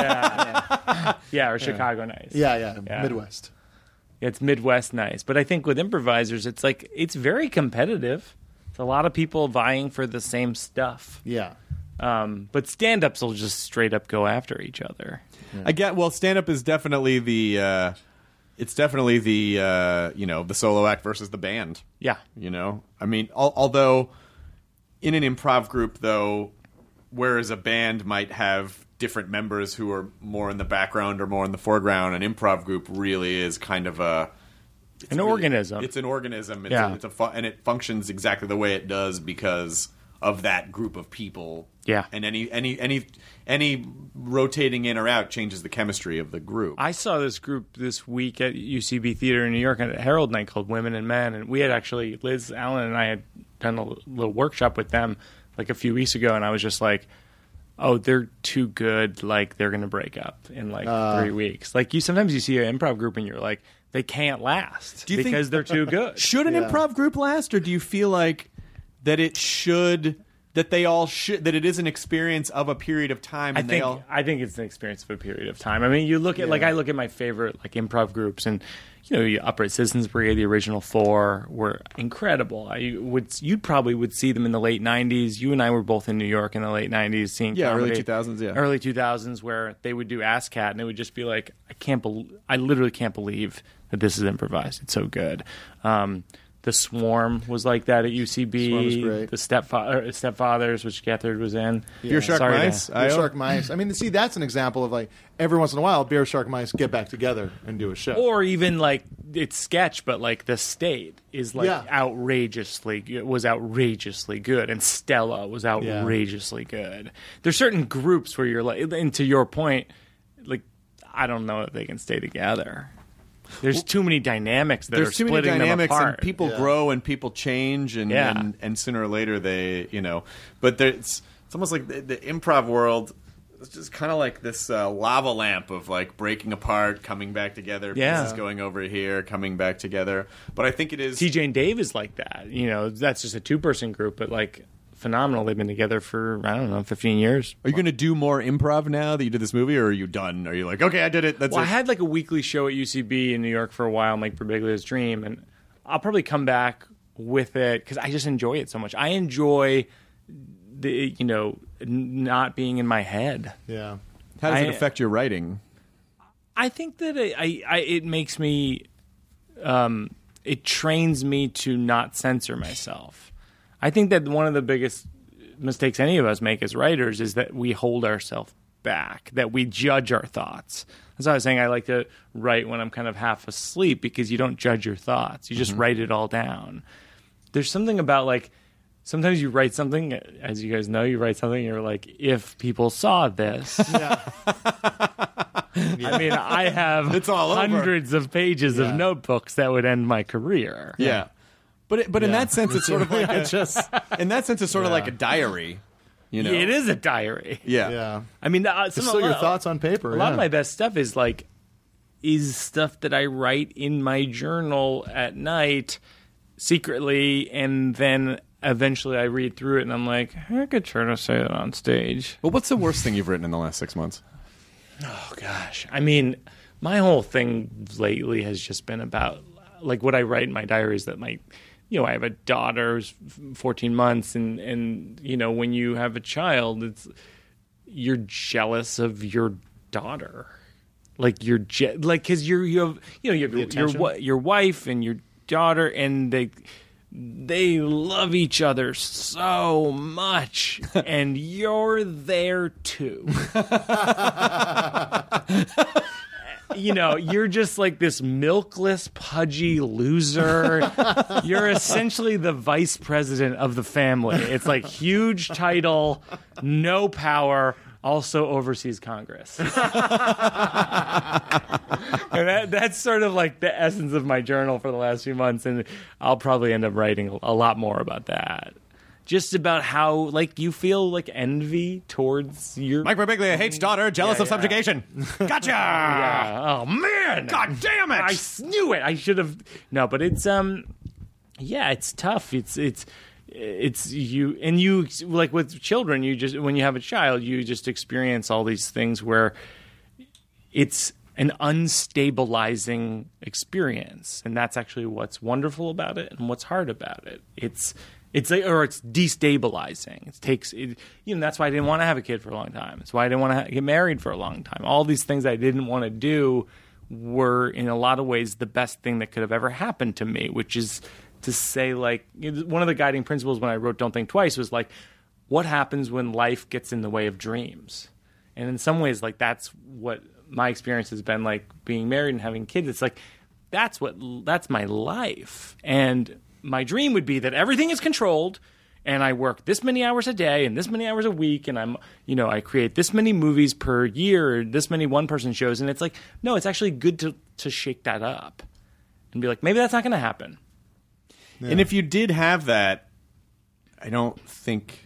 Yeah, yeah, or Chicago nice. Yeah, yeah, Yeah. Midwest. It's Midwest nice. But I think with improvisers, it's like, it's very competitive. It's a lot of people vying for the same stuff. Yeah. Um, but stand-ups will just straight up go after each other. I get. Well, stand up is definitely the. Uh, it's definitely the. Uh, you know, the solo act versus the band. Yeah. You know, I mean, al- although in an improv group, though, whereas a band might have different members who are more in the background or more in the foreground, an improv group really is kind of a. It's An really- organism. It's an organism. It's Yeah. A, it's a fu- and it functions exactly the way it does because of that group of people. Yeah. And any any any any rotating in or out changes the chemistry of the group. I saw this group this week at U C B Theater in New York at a Herald night called Women and Men, and we had actually, Liz Allen and I had done a little workshop with them like a few weeks ago, and I was just like, oh, they're too good, like they're going to break up in like Uh. three weeks. Like you sometimes you see an improv group and you're like, they can't last Do you think- because they're too good. Should an Yeah. improv group last, or do you feel like that it should, that they all should, that it is an experience of a period of time, I and think they all? I think it's an experience of a period of time. I mean, you look at like Yeah. I look at my favorite like improv groups, and you know, you Upright Citizens Brigade, the original four were incredible. I would you probably would see them in the late nineties. You and I were both in New York in the late nineties, seeing Yeah, early comedy. two thousands, yeah. early two thousands, where they would do ASCAT, and it would just be like, I can't believe, I literally can't believe that this is improvised. It's so good. Um, The Swarm was like that at U C B. Swarm was great. The Stepfa- or Stepfathers, which Gethard was in. Beer Shark Sorry to- Mice. Beer I- Shark Mice. I mean, see, that's an example of like every once in a while, Beer Shark Mice get back together and do a show. Or even like it's sketch, but like the State is like Yeah. outrageously it was outrageously good, and Stella was outrageously good. There's certain groups where you're like, and to your point, like I don't know if they can stay together. There's too many dynamics that There's are too many splitting dynamics, them apart. and people Yeah. grow and people change, and, Yeah. and and sooner or later they, you know. But there, it's it's almost like the, the improv world. it's just kind of like this uh, lava lamp of like breaking apart, coming back together, Yeah. pieces going over here, coming back together. But I think it is T J and Dave is like that. You know, that's just a two-person group, but like phenomenal. They've been together for, I don't know, fifteen years. Are you going to do more improv now that you did this movie, or are you done? Are you like, okay, I did it, that's Well, it? I had like a weekly show at U C B in New York for a while, Mike Birbiglia's Dream, and I'll probably come back with it because I just enjoy it so much. I enjoy the, you know, n- not being in my head. Yeah. How does it I- affect your writing? I think that I, I, I it makes me, um, it trains me to not censor myself. I think that one of the biggest mistakes any of us make as writers is that we hold ourselves back, that we judge our thoughts. That's why I was saying I like to write when I'm kind of half asleep because you don't judge your thoughts. You just Mm-hmm. write it all down. There's something about like, sometimes you write something, as you guys know, you write something and you're like, if people saw this. I mean, I have It's all over. hundreds of pages of notebooks that would end my career. Yeah. But it, but in Yeah. that sense, it's sort of like a, just in that sense, it's sort of Yeah. like a diary. You know, It is a diary. Yeah. yeah. I mean, uh, some, Just still a your lot- thoughts on paper. A lot yeah. of my best stuff is like, is stuff that I write in my journal at night secretly, and then eventually I read through it and I'm like, I could try to say that on stage. Well, what's the worst thing you've written in the last six months? Oh gosh, I mean, my whole thing lately has just been about like what I write in my diaries that my, you know, I have a daughter who's fourteen months, and and you know, when you have a child, it's you're jealous of your daughter, like you're je- like because you're you have you know you have your your, attention? wi- your wife and your daughter, and they they love each other so much, and you're there too. You know, you're just like this milkless, pudgy loser. You're essentially the vice president of the family. It's like huge title, no power, also oversees Congress. And that, that's sort of like the essence of my journal for the last few months, and I'll probably end up writing a lot more about that. Just about how, like, you feel like envy towards your Mike Birbiglia hates daughter, jealous Yeah, of yeah. subjugation. Gotcha. Yeah. Oh man! God damn it! I knew it. I should have. No, but it's um, yeah, it's tough. It's it's it's you and you like with children. You just when you have a child, you just experience all these things where it's an unstabilizing experience, and that's actually what's wonderful about it and what's hard about it. It's It's like, or it's destabilizing. It takes, it, you know, that's why I didn't want to have a kid for a long time. That's why I didn't want to ha- get married for a long time. All these things I didn't want to do were, in a lot of ways, the best thing that could have ever happened to me, which is to say, like, you know, one of the guiding principles when I wrote Don't Think Twice was like, what happens when life gets in the way of dreams? And in some ways, like, that's what my experience has been like being married and having kids. It's like, that's what, that's my life. And my dream would be that everything is controlled and I work this many hours a day and this many hours a week, and I'm, you know, I create this many movies per year, this many one-person shows. And it's like, no, it's actually good to, to shake that up and be like, maybe that's not going to happen. Yeah. And if you did have that, I don't think...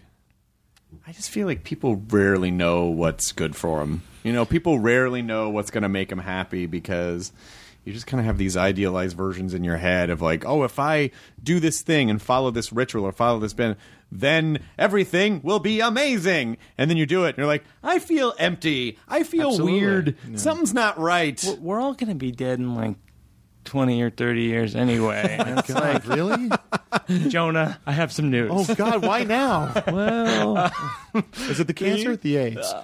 I just feel like people rarely know what's good for them. You know, people rarely know what's going to make them happy because... you just kind of have these idealized versions in your head of like, oh, if I do this thing and follow this ritual or follow this band, then everything will be amazing. And then you do it, and you're like, I feel empty. I feel Absolutely. weird. Yeah. Something's not right. We're, we're all going to be dead in like twenty or thirty years anyway. And it's like, Really? Jonah, I have some news. Oh God, why now? well, Is it the cancer? The AIDS?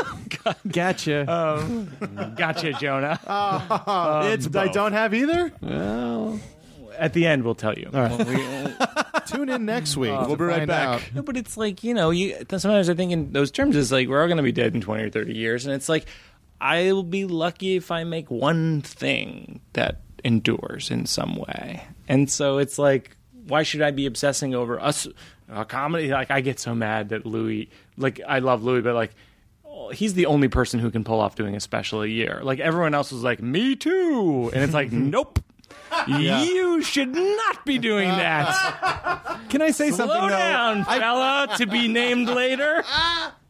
Gotcha. gotcha, Jonah. it's I don't have either. Well, at the end, we'll tell you. All right. When we- Tune in next week. we'll to be right find back. out. No, but it's like, you know, you sometimes I think in those terms is like we're all going to be dead in twenty or thirty years, and it's like I'll be lucky if I make one thing that endures in some way. And so it's like, why should I be obsessing over us a comedy? Like, I get so mad that Louis, like, I love Louis, but like, oh, he's the only person who can pull off doing a special a year. Like, everyone else was like, me too, and it's like, nope. You should not be doing that. Can I say Slow something, though? down, I- fella, to be named later.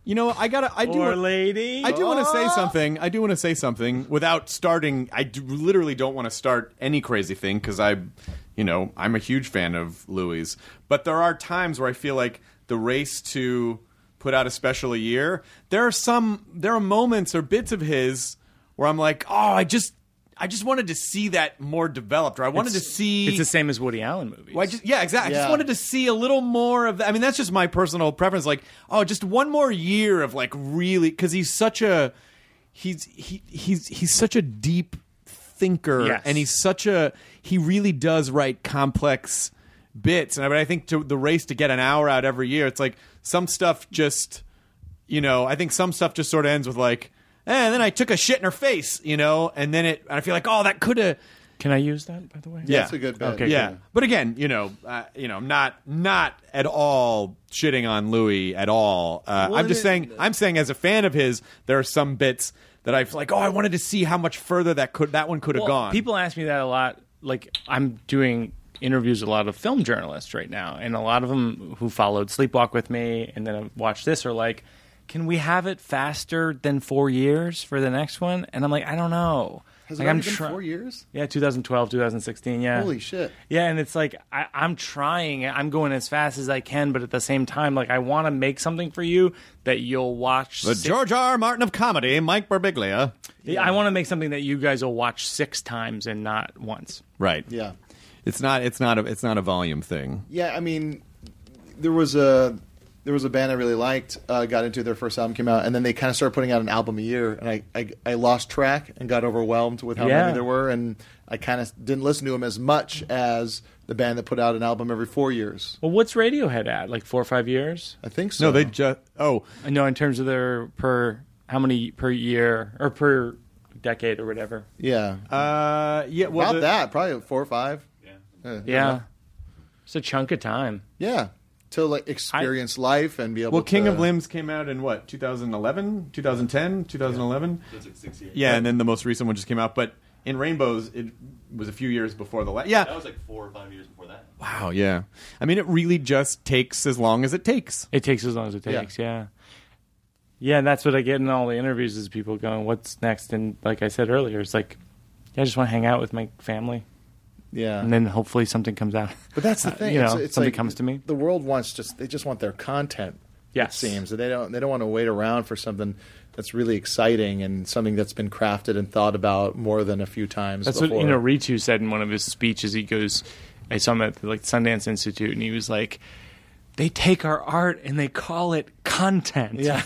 You know, I gotta. I do. Or wa- lady. I do want to say something. I do want to say something without starting. I do, literally don't want to start any crazy thing because I, you know, I'm a huge fan of Louis. But there are times where I feel like the race to put out a special a year. There are some. There are moments or bits of his where I'm like, oh, I just. I just wanted to see that more developed, or I wanted It's- to see. It's the same as Woody Allen movies. Well, I just, yeah, exactly. I Yeah. just wanted to see a little more of that. I mean, that's just my personal preference. Like, oh, just one more year of like really, because he's such a he's he he's he's such a deep thinker, Yes. and he's such a he really does write complex bits. And I mean, I think to the race to get an hour out every year, it's like some stuff just, you know, I think some stuff just sort of ends with like. And then I took a shit in her face, you know, and then it. And I feel like, oh, that could have. Can I use that, by the way? Yeah, That's a good bit. Okay, yeah, cool. but again, you know, uh, you know, not not at all shitting on Louis at all. Uh, I'm just saying, I'm saying as a fan of his, there are some bits that I feel like, oh, I wanted to see how much further that could that one could have Well, gone. People ask me that a lot. Like, I'm doing interviews with a lot of film journalists right now, and a lot of them who followed Sleepwalk with me and then have watched this are like, can we have it faster than four years for the next one? And I'm like, I don't know. Has like, it I'm already been try- four years? Yeah, twenty twelve, twenty sixteen, yeah. Holy shit. Yeah, and it's like, I, I'm trying. I'm going as fast as I can, but at the same time, like, I want to make something for you that you'll watch. the six- George R. R. Martin of comedy, Mike Birbiglia. I want to make something that you guys will watch six times and not once. Right. Yeah. It's not. It's not a. It's not a volume thing. Yeah, I mean, there was a there was a band I really liked. Uh, got into their first album came out, and then they kind of started putting out an album a year, and I, I I lost track and got overwhelmed with how Yeah. many there were, and I kind of didn't listen to them as much as the band that put out an album every four years. Well, what's Radiohead at? Like four or five years? I think so. No, they just. Oh, I know in terms of their per how many per year or per decade or whatever. yeah, uh, yeah. Well, about the- that probably four or five. Yeah, Yeah, it's a chunk of time. yeah. To like experience life and be able. Well, King to, of Limbs came out in what, twenty eleven, twenty ten, twenty eleven? That's like six years. Yeah, and then the most recent one just came out. But in Rainbows, it was a few years before the last. Yeah. That was like four or five years before that. Wow, yeah. I mean, it really just takes as long as it takes. It takes as long as it Yeah. takes. Yeah. Yeah, and that's what I get in all the interviews is people going, "What's next?" And like I said earlier, it's like, yeah, I just want to hang out with my family, Yeah, and then hopefully something comes out. But that's the Uh, thing. you know, it's, it's something like comes to me. The world wants just they just want their content. Yes. It seems they don't they don't want to wait around for something that's really exciting and something that's been crafted and thought about more than a few times. That's before. what you know. Ritu said in one of his speeches. He goes, I saw him at the, like Sundance Institute, and he was like, "They take our art and they call it content." Yeah.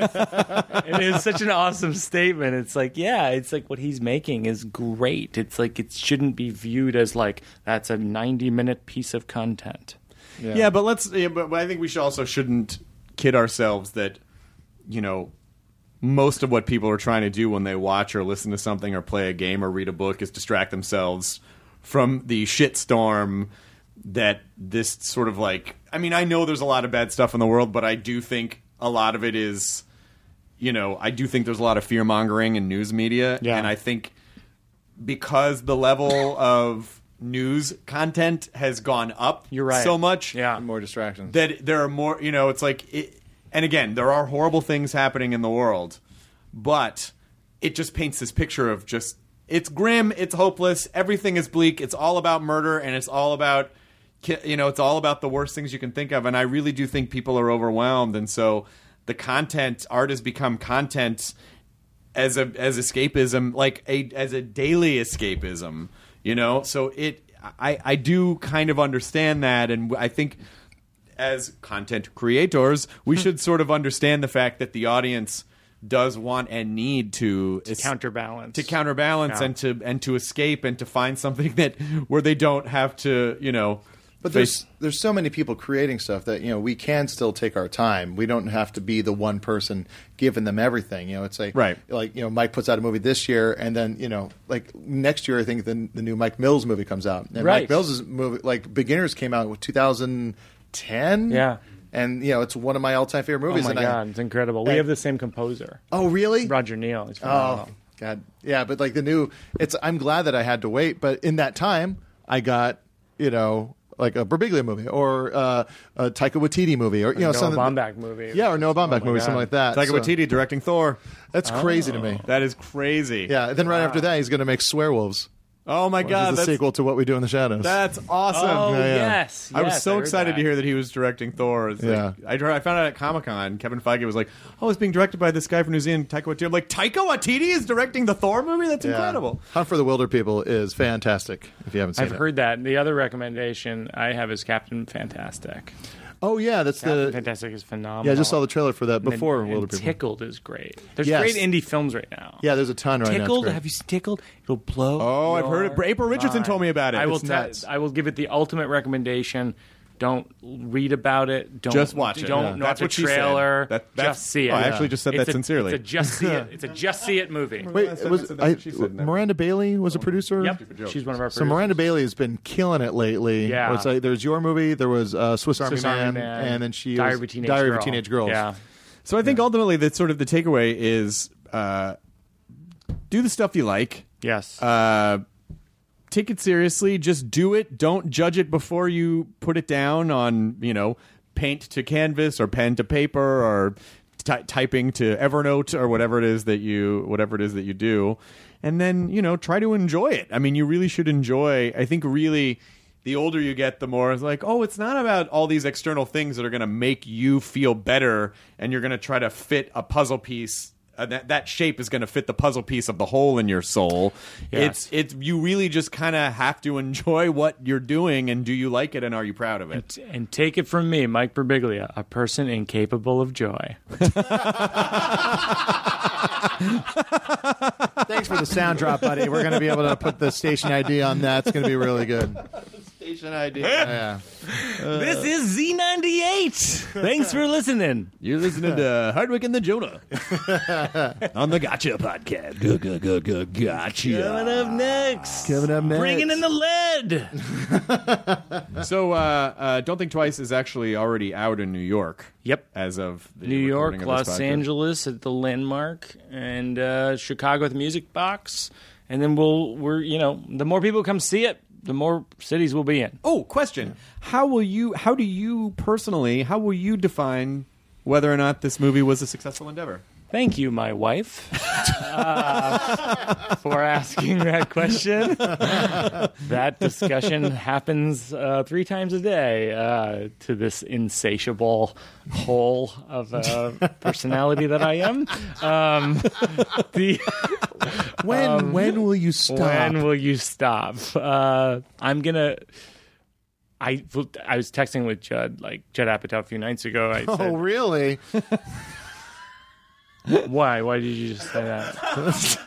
And it was such an awesome statement. It's like, yeah, it's like what he's making is great. It's like it shouldn't be viewed as like that's a ninety minute piece of content. Yeah, but let's. Yeah, but I think we should also shouldn't kid ourselves that, you know, most of what people are trying to do when they watch or listen to something or play a game or read a book is distract themselves from the shitstorm that this sort of like. I mean, I know there's a lot of bad stuff in the world, but I do think a lot of it is, you know, I do think there's a lot of fear mongering in news media, Yeah. and I think because the level of news content has gone up You're right. so much Yeah. more distractions. that there are more, you know, it's like it, and again, there are horrible things happening in the world, but it just paints this picture of just it's grim, it's hopeless, everything is bleak, it's all about murder, and it's all about ki- you know, it's all about the worst things you can think of, and I really do think people are overwhelmed, and so the content art has become content as a as escapism, like a as a daily escapism, you know. So it, I I do kind of understand that, and I think as content creators, we should sort of understand the fact that the audience does want and need to, To counterbalance. to counterbalance Yeah. and to and to escape and to find something that where they don't have to, you know. But face- there's there's so many people creating stuff that you know we can still take our time. We don't have to be the one person giving them everything. You know, it's like Right. like you know Mike puts out a movie this year, and then you know like next year I think the the new Mike Mills movie comes out. And Right. Mike Mills' movie like Beginners came out in two thousand ten. Yeah. And you know it's one of my all time favorite Oh movies. my and god, I, it's incredible. We and- have the same composer, oh really? Roger Neal. He's Oh phenomenal. God, yeah. But like the new, it's I'm glad that I had to wait. But in that time, I got you know like a Birbiglia movie or uh, a Taika Waititi movie or you know Noah something. Baumbach movie. Yeah, or Noah Baumbach Oh my movie, God. something like that. Taika So- Waititi directing Thor. That's crazy to me. That is crazy. Yeah, and then right after that, he's going to make Swearwolves. Oh my Which God, is the that's, sequel to What We Do in the Shadows. that's awesome. Oh, Yeah, yeah. yes. I was yes, so heard excited that. to hear that he was directing Thor. It's Yeah. like, I, dr- I found out at Comic Con, Kevin Feige was like, "Oh, it's being directed by this guy from New Zealand, Taika Waititi." I'm like, Taika Waititi is directing the Thor movie? That's Yeah. incredible. Hunt for the Wilder People is fantastic. If you haven't seen I've it, heard that. The other recommendation I have is Captain Fantastic. oh yeah, that's Captain the. Fantastic is phenomenal. Yeah, I just saw the trailer for that And then- before and Wilder People. Tickled is great. There's Yes. great indie films right now. Yeah, there's a ton right now. It's Tickled. great. Have you seen Tickled? It'll blow. Oh, I've heard it. your April Richardson mind. told me about it. I will. It's ta- nuts. I will give it the ultimate recommendation. Don't read about it. Don't Just watch it. Don't Yeah. watch That's a what she said. trailer. That- that's- just see it. oh, I actually just said It's that a- sincerely. It's a just see it. It's a just see it movie. Wait, That's- it was that's- I, that's what she said, never. Miranda Bailey was a producer? Yep, she's one of our. So Miranda Bailey has been killing it lately. Yeah. It's like there's your movie, there was uh, Swiss, Army, Swiss Army Man, Man, and then she Diary was of a Teenage Diary Girl. of a Teenage Girl. Yeah. So I think ultimately that sort of the takeaway is uh, do the stuff you like. Yes. Uh, take it seriously. Just do it. Don't judge it before you put it down on, you know, paint to canvas or pen to paper or ty- typing to Evernote or whatever it is that you whatever it is that you do. And then, you know, try to enjoy it. I mean, you really should enjoy. I think really the older you get, the more it's like, oh, it's not about all these external things that are going to make you feel better and you're going to try to fit a puzzle piece. Uh, that that shape is going to fit the puzzle piece of the hole in your soul. Yes. It's it's you really just kind of have to enjoy what you're doing, and do you like it, and are you proud of it? And, and take it from me, Mike Birbiglia, a person incapable of joy. Thanks for the sound drop, buddy. We're going to be able to put the station I D on that. It's going to be really good. Station idea. Yeah. This is Z ninety-eight. Thanks for listening. You're listening to Hardwick and the Jonah on the Gotcha podcast. G- g- g- g- Gotcha. Coming up next. Coming up next. Bringing in the lead. So, uh, uh, Don't Think Twice is actually already out in New York. Yep. As of the New York, recording of this Los podcast. Angeles at the Landmark, and uh, Chicago at the Music Box. And then we'll, we're, you know, the more people come see it, the more cities we'll be in. Oh, question. How will you, how do you personally, how will you define whether or not this movie was a successful endeavor? Thank you, my wife, uh, for asking that question. That discussion happens uh, three times a day uh, to this insatiable hole of uh, personality that I am. Um, the When when will you stop? When will you stop? Uh, I'm gonna. I I was texting with Judd, like Judd Apatow, a few nights ago. I oh, said, really? Why? Why did you just say that?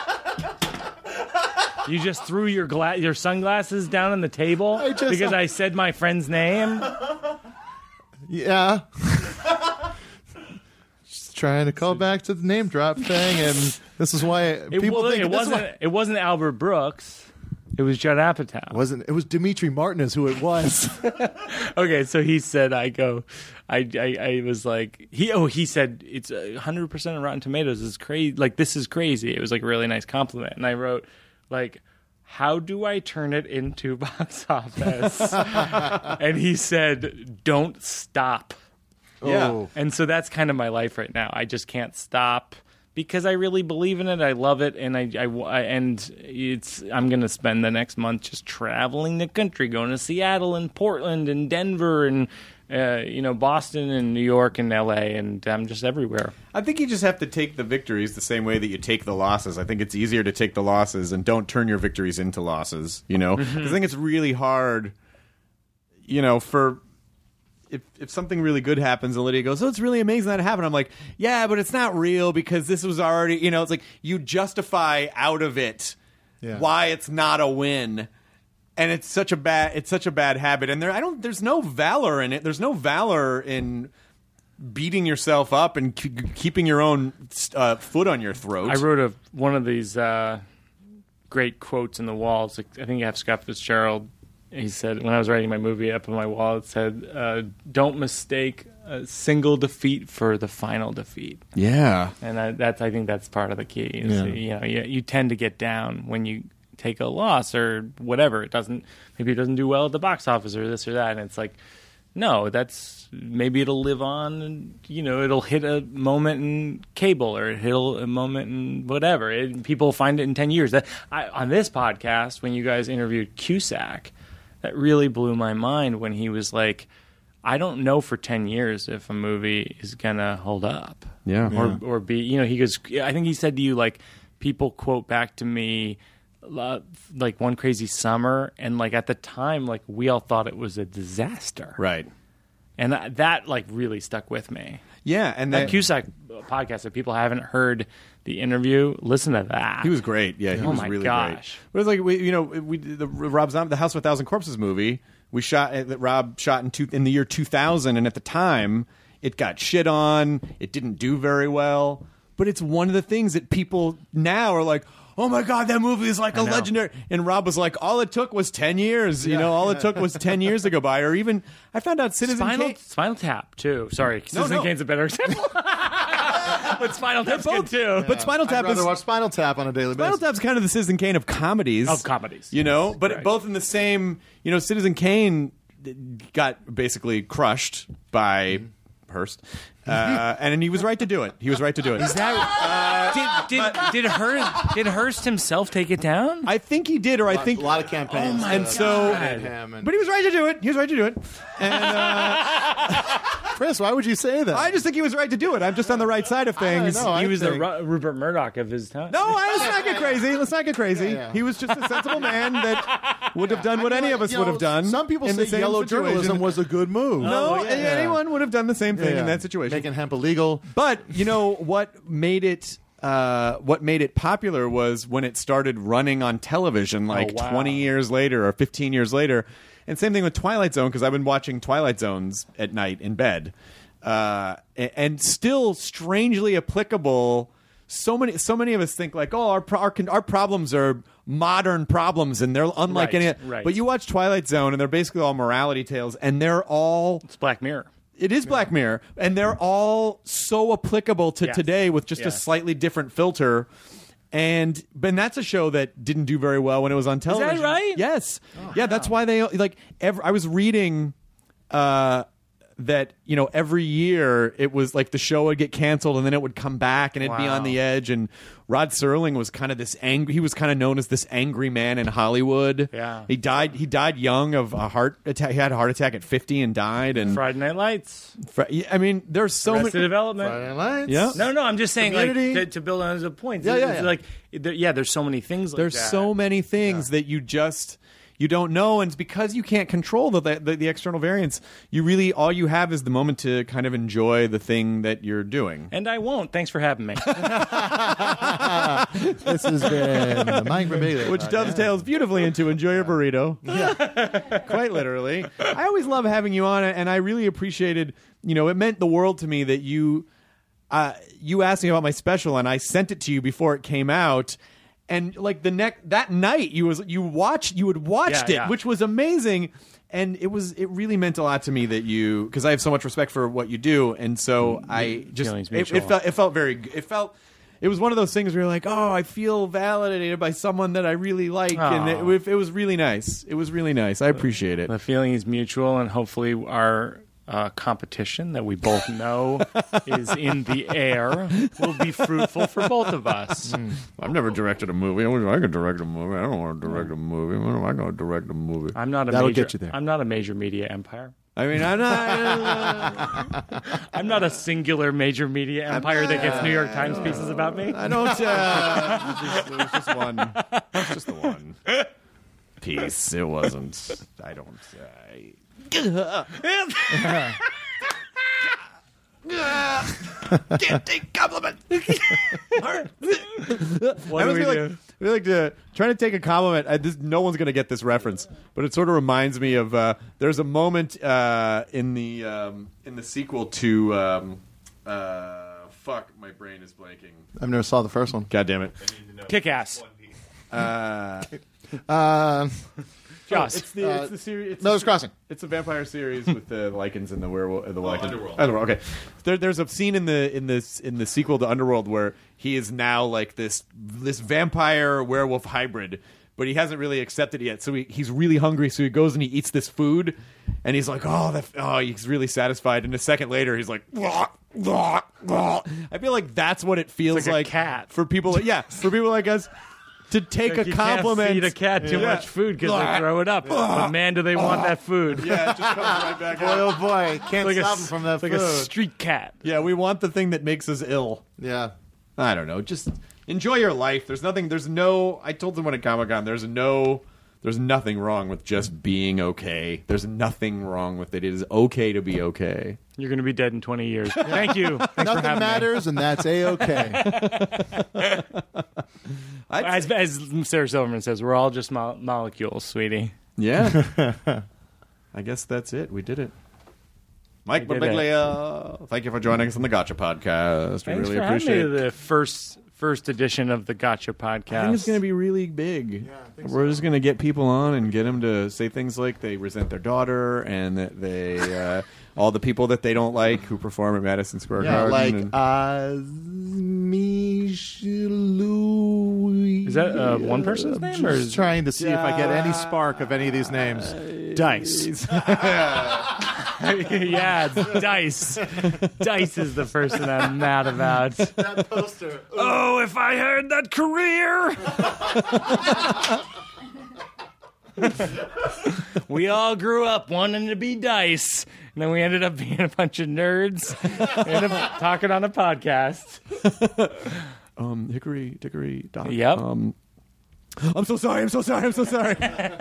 You just threw your gla- your sunglasses down on the table I just- because I said my friend's name. Yeah. Just trying to call back to the name drop thing, and this is why It, people well, think it this is wasn't. why- It wasn't Albert Brooks. It was Judd Apatow. wasn't it was Dimitri Martinez who it was. Okay, so he said, I go, I, I, I was like, he, oh, he said, it's one hundred percent on Rotten Tomatoes. It's crazy. Like, this is crazy. It was like a really nice compliment. And I wrote, like, how do I turn it into box office? And he said, don't stop. Yeah. Oh. And so that's kind of my life right now. I just can't stop because I really believe in it. I love it, and I, I, I- and it's. I'm gonna spend the next month just traveling the country, going to Seattle and Portland and Denver and uh, you know Boston and New York and L A, and I'm just everywhere. I think you just have to take the victories the same way that you take the losses. I think it's easier to take the losses and don't turn your victories into losses, you know? 'Cause I think it's really hard, you know, for... If if something really good happens and Lydia goes, oh, it's really amazing that it happened. I'm like, yeah, but it's not real because this was already, you know, it's like you justify out of it Yeah. why it's not a win. And it's such a bad it's such a bad habit. And there I don't there's no valor in it. There's no valor in beating yourself up and k- keeping your own uh, foot on your throat. I wrote a one of these uh, great quotes in the walls. Like, I think I have Scott Fitzgerald. He said, when I was writing my movie, up on my wall, it said, uh, don't mistake a single defeat for the final defeat. Yeah. And I, that's, I think that's part of the key. Is, Yeah. You know, you, you tend to get down when you take a loss or whatever. It doesn't. Maybe it doesn't do well at the box office or this or that. And it's like, no, that's maybe it'll live on. And, you know, it'll hit a moment in cable or hit a moment in whatever. It, people find it in ten years. That I, on this podcast, when you guys interviewed Cusack, that really blew my mind when he was like, I don't know for ten years if a movie is going to hold up. Yeah. Or, or be, you know, he goes, I think he said to you, like, people quote back to me, uh, like, One Crazy Summer. And, like, at the time, like, we all thought it was a disaster. Right. And that, that like, really stuck with me. Yeah. And that that Cusack podcast, if people haven't heard the interview, listen to that. He was great. Yeah, he oh was my really gosh. great. But it was like, we, you know, we the Rob Zombie, the House of a Thousand Corpses movie, we shot, that Rob shot in, two, in the year two thousand, and at the time, it got shit on. It didn't do very well. But it's one of the things that people now are like, oh my God, that movie is like a legendary. And Rob was like, all it took was ten years. You Yeah. know, all it took was ten years to go by. Or even, I found out Citizen Spinal, Kane. Spinal Tap, too. Sorry, No, Citizen no. Kane's a better example. But Spinal Tap's good, too. But Spinal Tap I'd rather is watch Spinal Tap on a daily Spinal basis. Tap's kind of the Citizen Kane of comedies. Of comedies. You know, but Right. both in the same, you know, Citizen Kane got basically crushed by Hearst. Uh, and he was right to do it. He was right to do it. Is that did did did Hearst did Hearst himself take it down? I think he did, or I think a lot of campaigns. Oh my and so, God. him and- but he was right to do it. He was right to do it. And uh, Chris, why would you say that? I just think he was right to do it. I'm just on the right side of things. know. I he was the think- Ru- Rupert Murdoch of his time. No, I- let's not get crazy. Let's not get crazy. Yeah, yeah. He was just a sensible man that would have done what any of us You would know, have done. Some people in say the same yellow situation. journalism was a good move. No, Oh, yeah. anyone would have done the same thing Yeah. in that situation. Making hemp illegal. But you know what made it uh, what made it popular was when it started running on television, like Oh, wow. twenty years later or fifteen years later. And same thing with Twilight Zone, because I've been watching Twilight Zones at night in bed, uh, a- and still strangely applicable. So many, so many of us think like, oh, our pro- our, con- our problems are modern problems, and they're unlike Right, any. right. But you watch Twilight Zone, and they're basically all morality tales, and they're all. It's Black Mirror. It is Black Mirror, and they're all so applicable to Yes. today with just a Yes. slightly different filter. And but that's a show that didn't do very well when it was on television. right? Yes. yeah, that's why they like. Every, I was reading uh, that you know every year it was like the show would get canceled and then it would come back and it'd be Wow. on the edge. And Rod Serling was kind of this angry. He was kind of known as this angry man in Hollywood. Yeah. he died. He died young of a heart attack. He had a heart attack at fifty and died. And Friday Night Lights. Fr- I mean, there's so Arrested many. Development. Friday Night Lights. Yeah. No, no, I'm just saying, like, Community. to, to build on the points. Yeah, it's, yeah, it's yeah. like, there, yeah, there's so many things like There's that. so many things that you just you don't know, and it's because you can't control the, the the external variance. You really all you have is the moment to kind of enjoy the thing that you're doing. And I won't. Thanks for having me. This has been the Mike Vermillion. Which dovetails beautifully into enjoy your burrito. Quite literally. I always love having you on, and I really appreciated. You know, it meant the world to me that you uh, you asked me about my special, and I sent it to you before it came out. And like the next that night, you was you watched you had watched Yeah, it, yeah. which was amazing. And it was it really meant a lot to me that you because I have so much respect for what you do, and so I just feelings it, mutual. it felt it felt very it felt. It was one of those things where you're like, oh, I feel validated by someone that I really like, and Aw. it, it was really nice. It was really nice. I appreciate it. The feeling is mutual, and hopefully our uh, competition that we both know is in the air will be fruitful for both of us. I've never directed a movie. I can direct a movie. I don't want to direct a movie. When am I going to direct a movie? I'm not a That'll major, get you there. I'm not a major media empire. I mean, I'm not. I'm not a singular major media empire that gets New York Times pieces about me. I don't. Uh, it, was just, it was just one. It was just the one piece. It wasn't. I don't. I, can't take compliments. What I do always we feel do? like, I feel like to, trying to take a compliment. I, this, no one's going to get this reference, but it sort of reminds me of. Uh, there's a moment uh, in the um, in the sequel to. Um, uh, fuck, my brain is blanking. I've never saw the first one. God damn it. Kick-Ass. Uh, Uh, Joss. it's the it's the series. It's Miller's the- Crossing. It's a vampire series with the Lycans and the werewolf. Uh, the Lycans. Underworld. Underworld. Okay. There, there's a scene in the in this in the sequel to Underworld where he is now like this this vampire werewolf hybrid but he hasn't really accepted it yet. So he, he's really hungry. So he goes and he eats this food, and he's like, oh, that, oh, he's really satisfied. And a second later, he's like, "Blah, blah, blah." I feel like that's what it feels It's like a like cat. for people. Yeah, for people like us to take Like a you compliment. Can't feed a cat too Yeah. much food because they throw it up. But man, do they want that food? Yeah, it just comes right back Boy, out. oh boy, can't Like a, stop him from that it's like food. a street cat. Yeah, we want the thing that makes us ill. Yeah. I don't know. Just enjoy your life. There's nothing. There's no. I told someone at Comic Con. There's no. There's nothing wrong with just being okay. There's nothing wrong with it. It is okay to be okay. You're going to be dead in twenty years. Thank you. Thanks for Nothing having matters, and that's a-okay. As, as Sarah Silverman says, we're all just mo- molecules, sweetie. Yeah. I guess that's it. We did it. Mike We did it. Birbiglia, thank you for joining us on the Gotcha Podcast. We Thanks really for appreciate having me it. to the first first edition of the Gotcha Podcast. I think it's going to be really big. Yeah, I think We're so. just going to get people on and get them to say things like they resent their daughter and that they, uh, all the people that they don't like who perform at Madison Square Yeah, Garden. like and- Azmi. Is that uh, one person's name? Or Just is... trying to see if I get any spark of any of these names. Dice. yeah, it's Dice. Dice is the person I'm mad about. That poster. Oh, if I had that career! We all grew up wanting to be Dice, and then we ended up being a bunch of nerds. Ended up talking on a podcast. um, Hickory, Dickory, Doc. Yep. Um, I'm so sorry. I'm so sorry. I'm so sorry.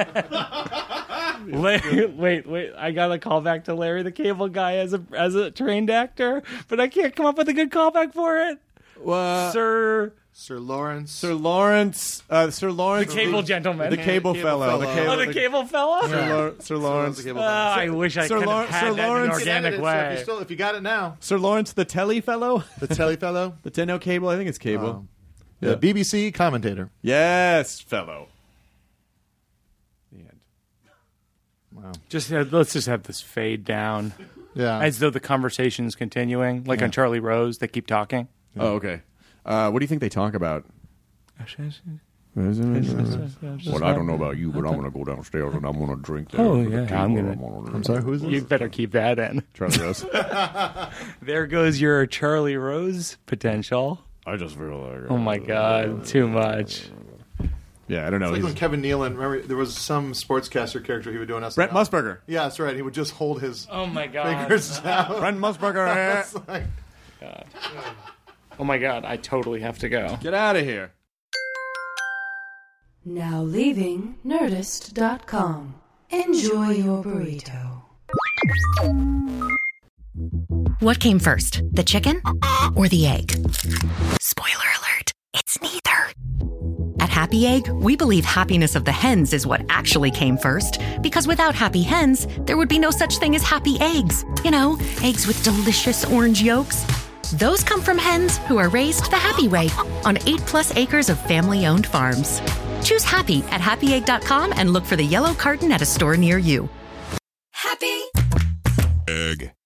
Larry, wait, wait! I got a call back to Larry the Cable Guy as a as a trained actor, but I can't come up with a good callback for it. Uh, Sir, Sir Lawrence. Sir Lawrence. Uh, Sir Lawrence. the Cable Gentleman, The Cable, Cable Fellow. The fellow. Cable, oh, the Cable Fella. Sir, Lau- Sir Lawrence. the Cable Oh, I wish I Sir could Lau- have had Sir that Lawrence- in an You can edit organic it, so if, you way. still, if you got it now. Sir Lawrence, the Telly Fellow. The Telly Fellow. The Tenno Cable. I think it's Cable. Oh. The B B C commentator. Yes, fellow. The end. Wow. Just uh, let's just have this fade down, Yeah. as though the conversation's continuing, like Yeah. on Charlie Rose. They keep talking. Oh, okay. Uh, what do you think they talk about? Well, I don't know about you, but I'm going to go downstairs and I'm going to drink there. Oh, for the yeah, cable. I'm gonna- gonna- I'm sorry, who's this? You better keep that in. Charlie Rose. There goes your Charlie Rose potential. I just feel like... Oh my God, too much. Yeah, I don't know. It's like when He's- Kevin Nealon, remember, there was some sportscaster character he would do on S N L. Brent Musburger. Yeah, that's right. He would just hold his Oh my God. fingers out. Brent Musburger. It's like, Oh my God, I totally have to go. Get out of here. Now leaving Nerdist dot com. Enjoy your burrito. What came first, the chicken or the egg? Spoiler alert, it's neither. At Happy Egg, we believe happiness of the hens is what actually came first, because without happy hens, there would be no such thing as happy eggs. You know, eggs with delicious orange yolks. Those come from hens who are raised the happy way on eight plus acres of family-owned farms. Choose happy at happy egg dot com and look for the yellow carton at a store near you. Happy Egg.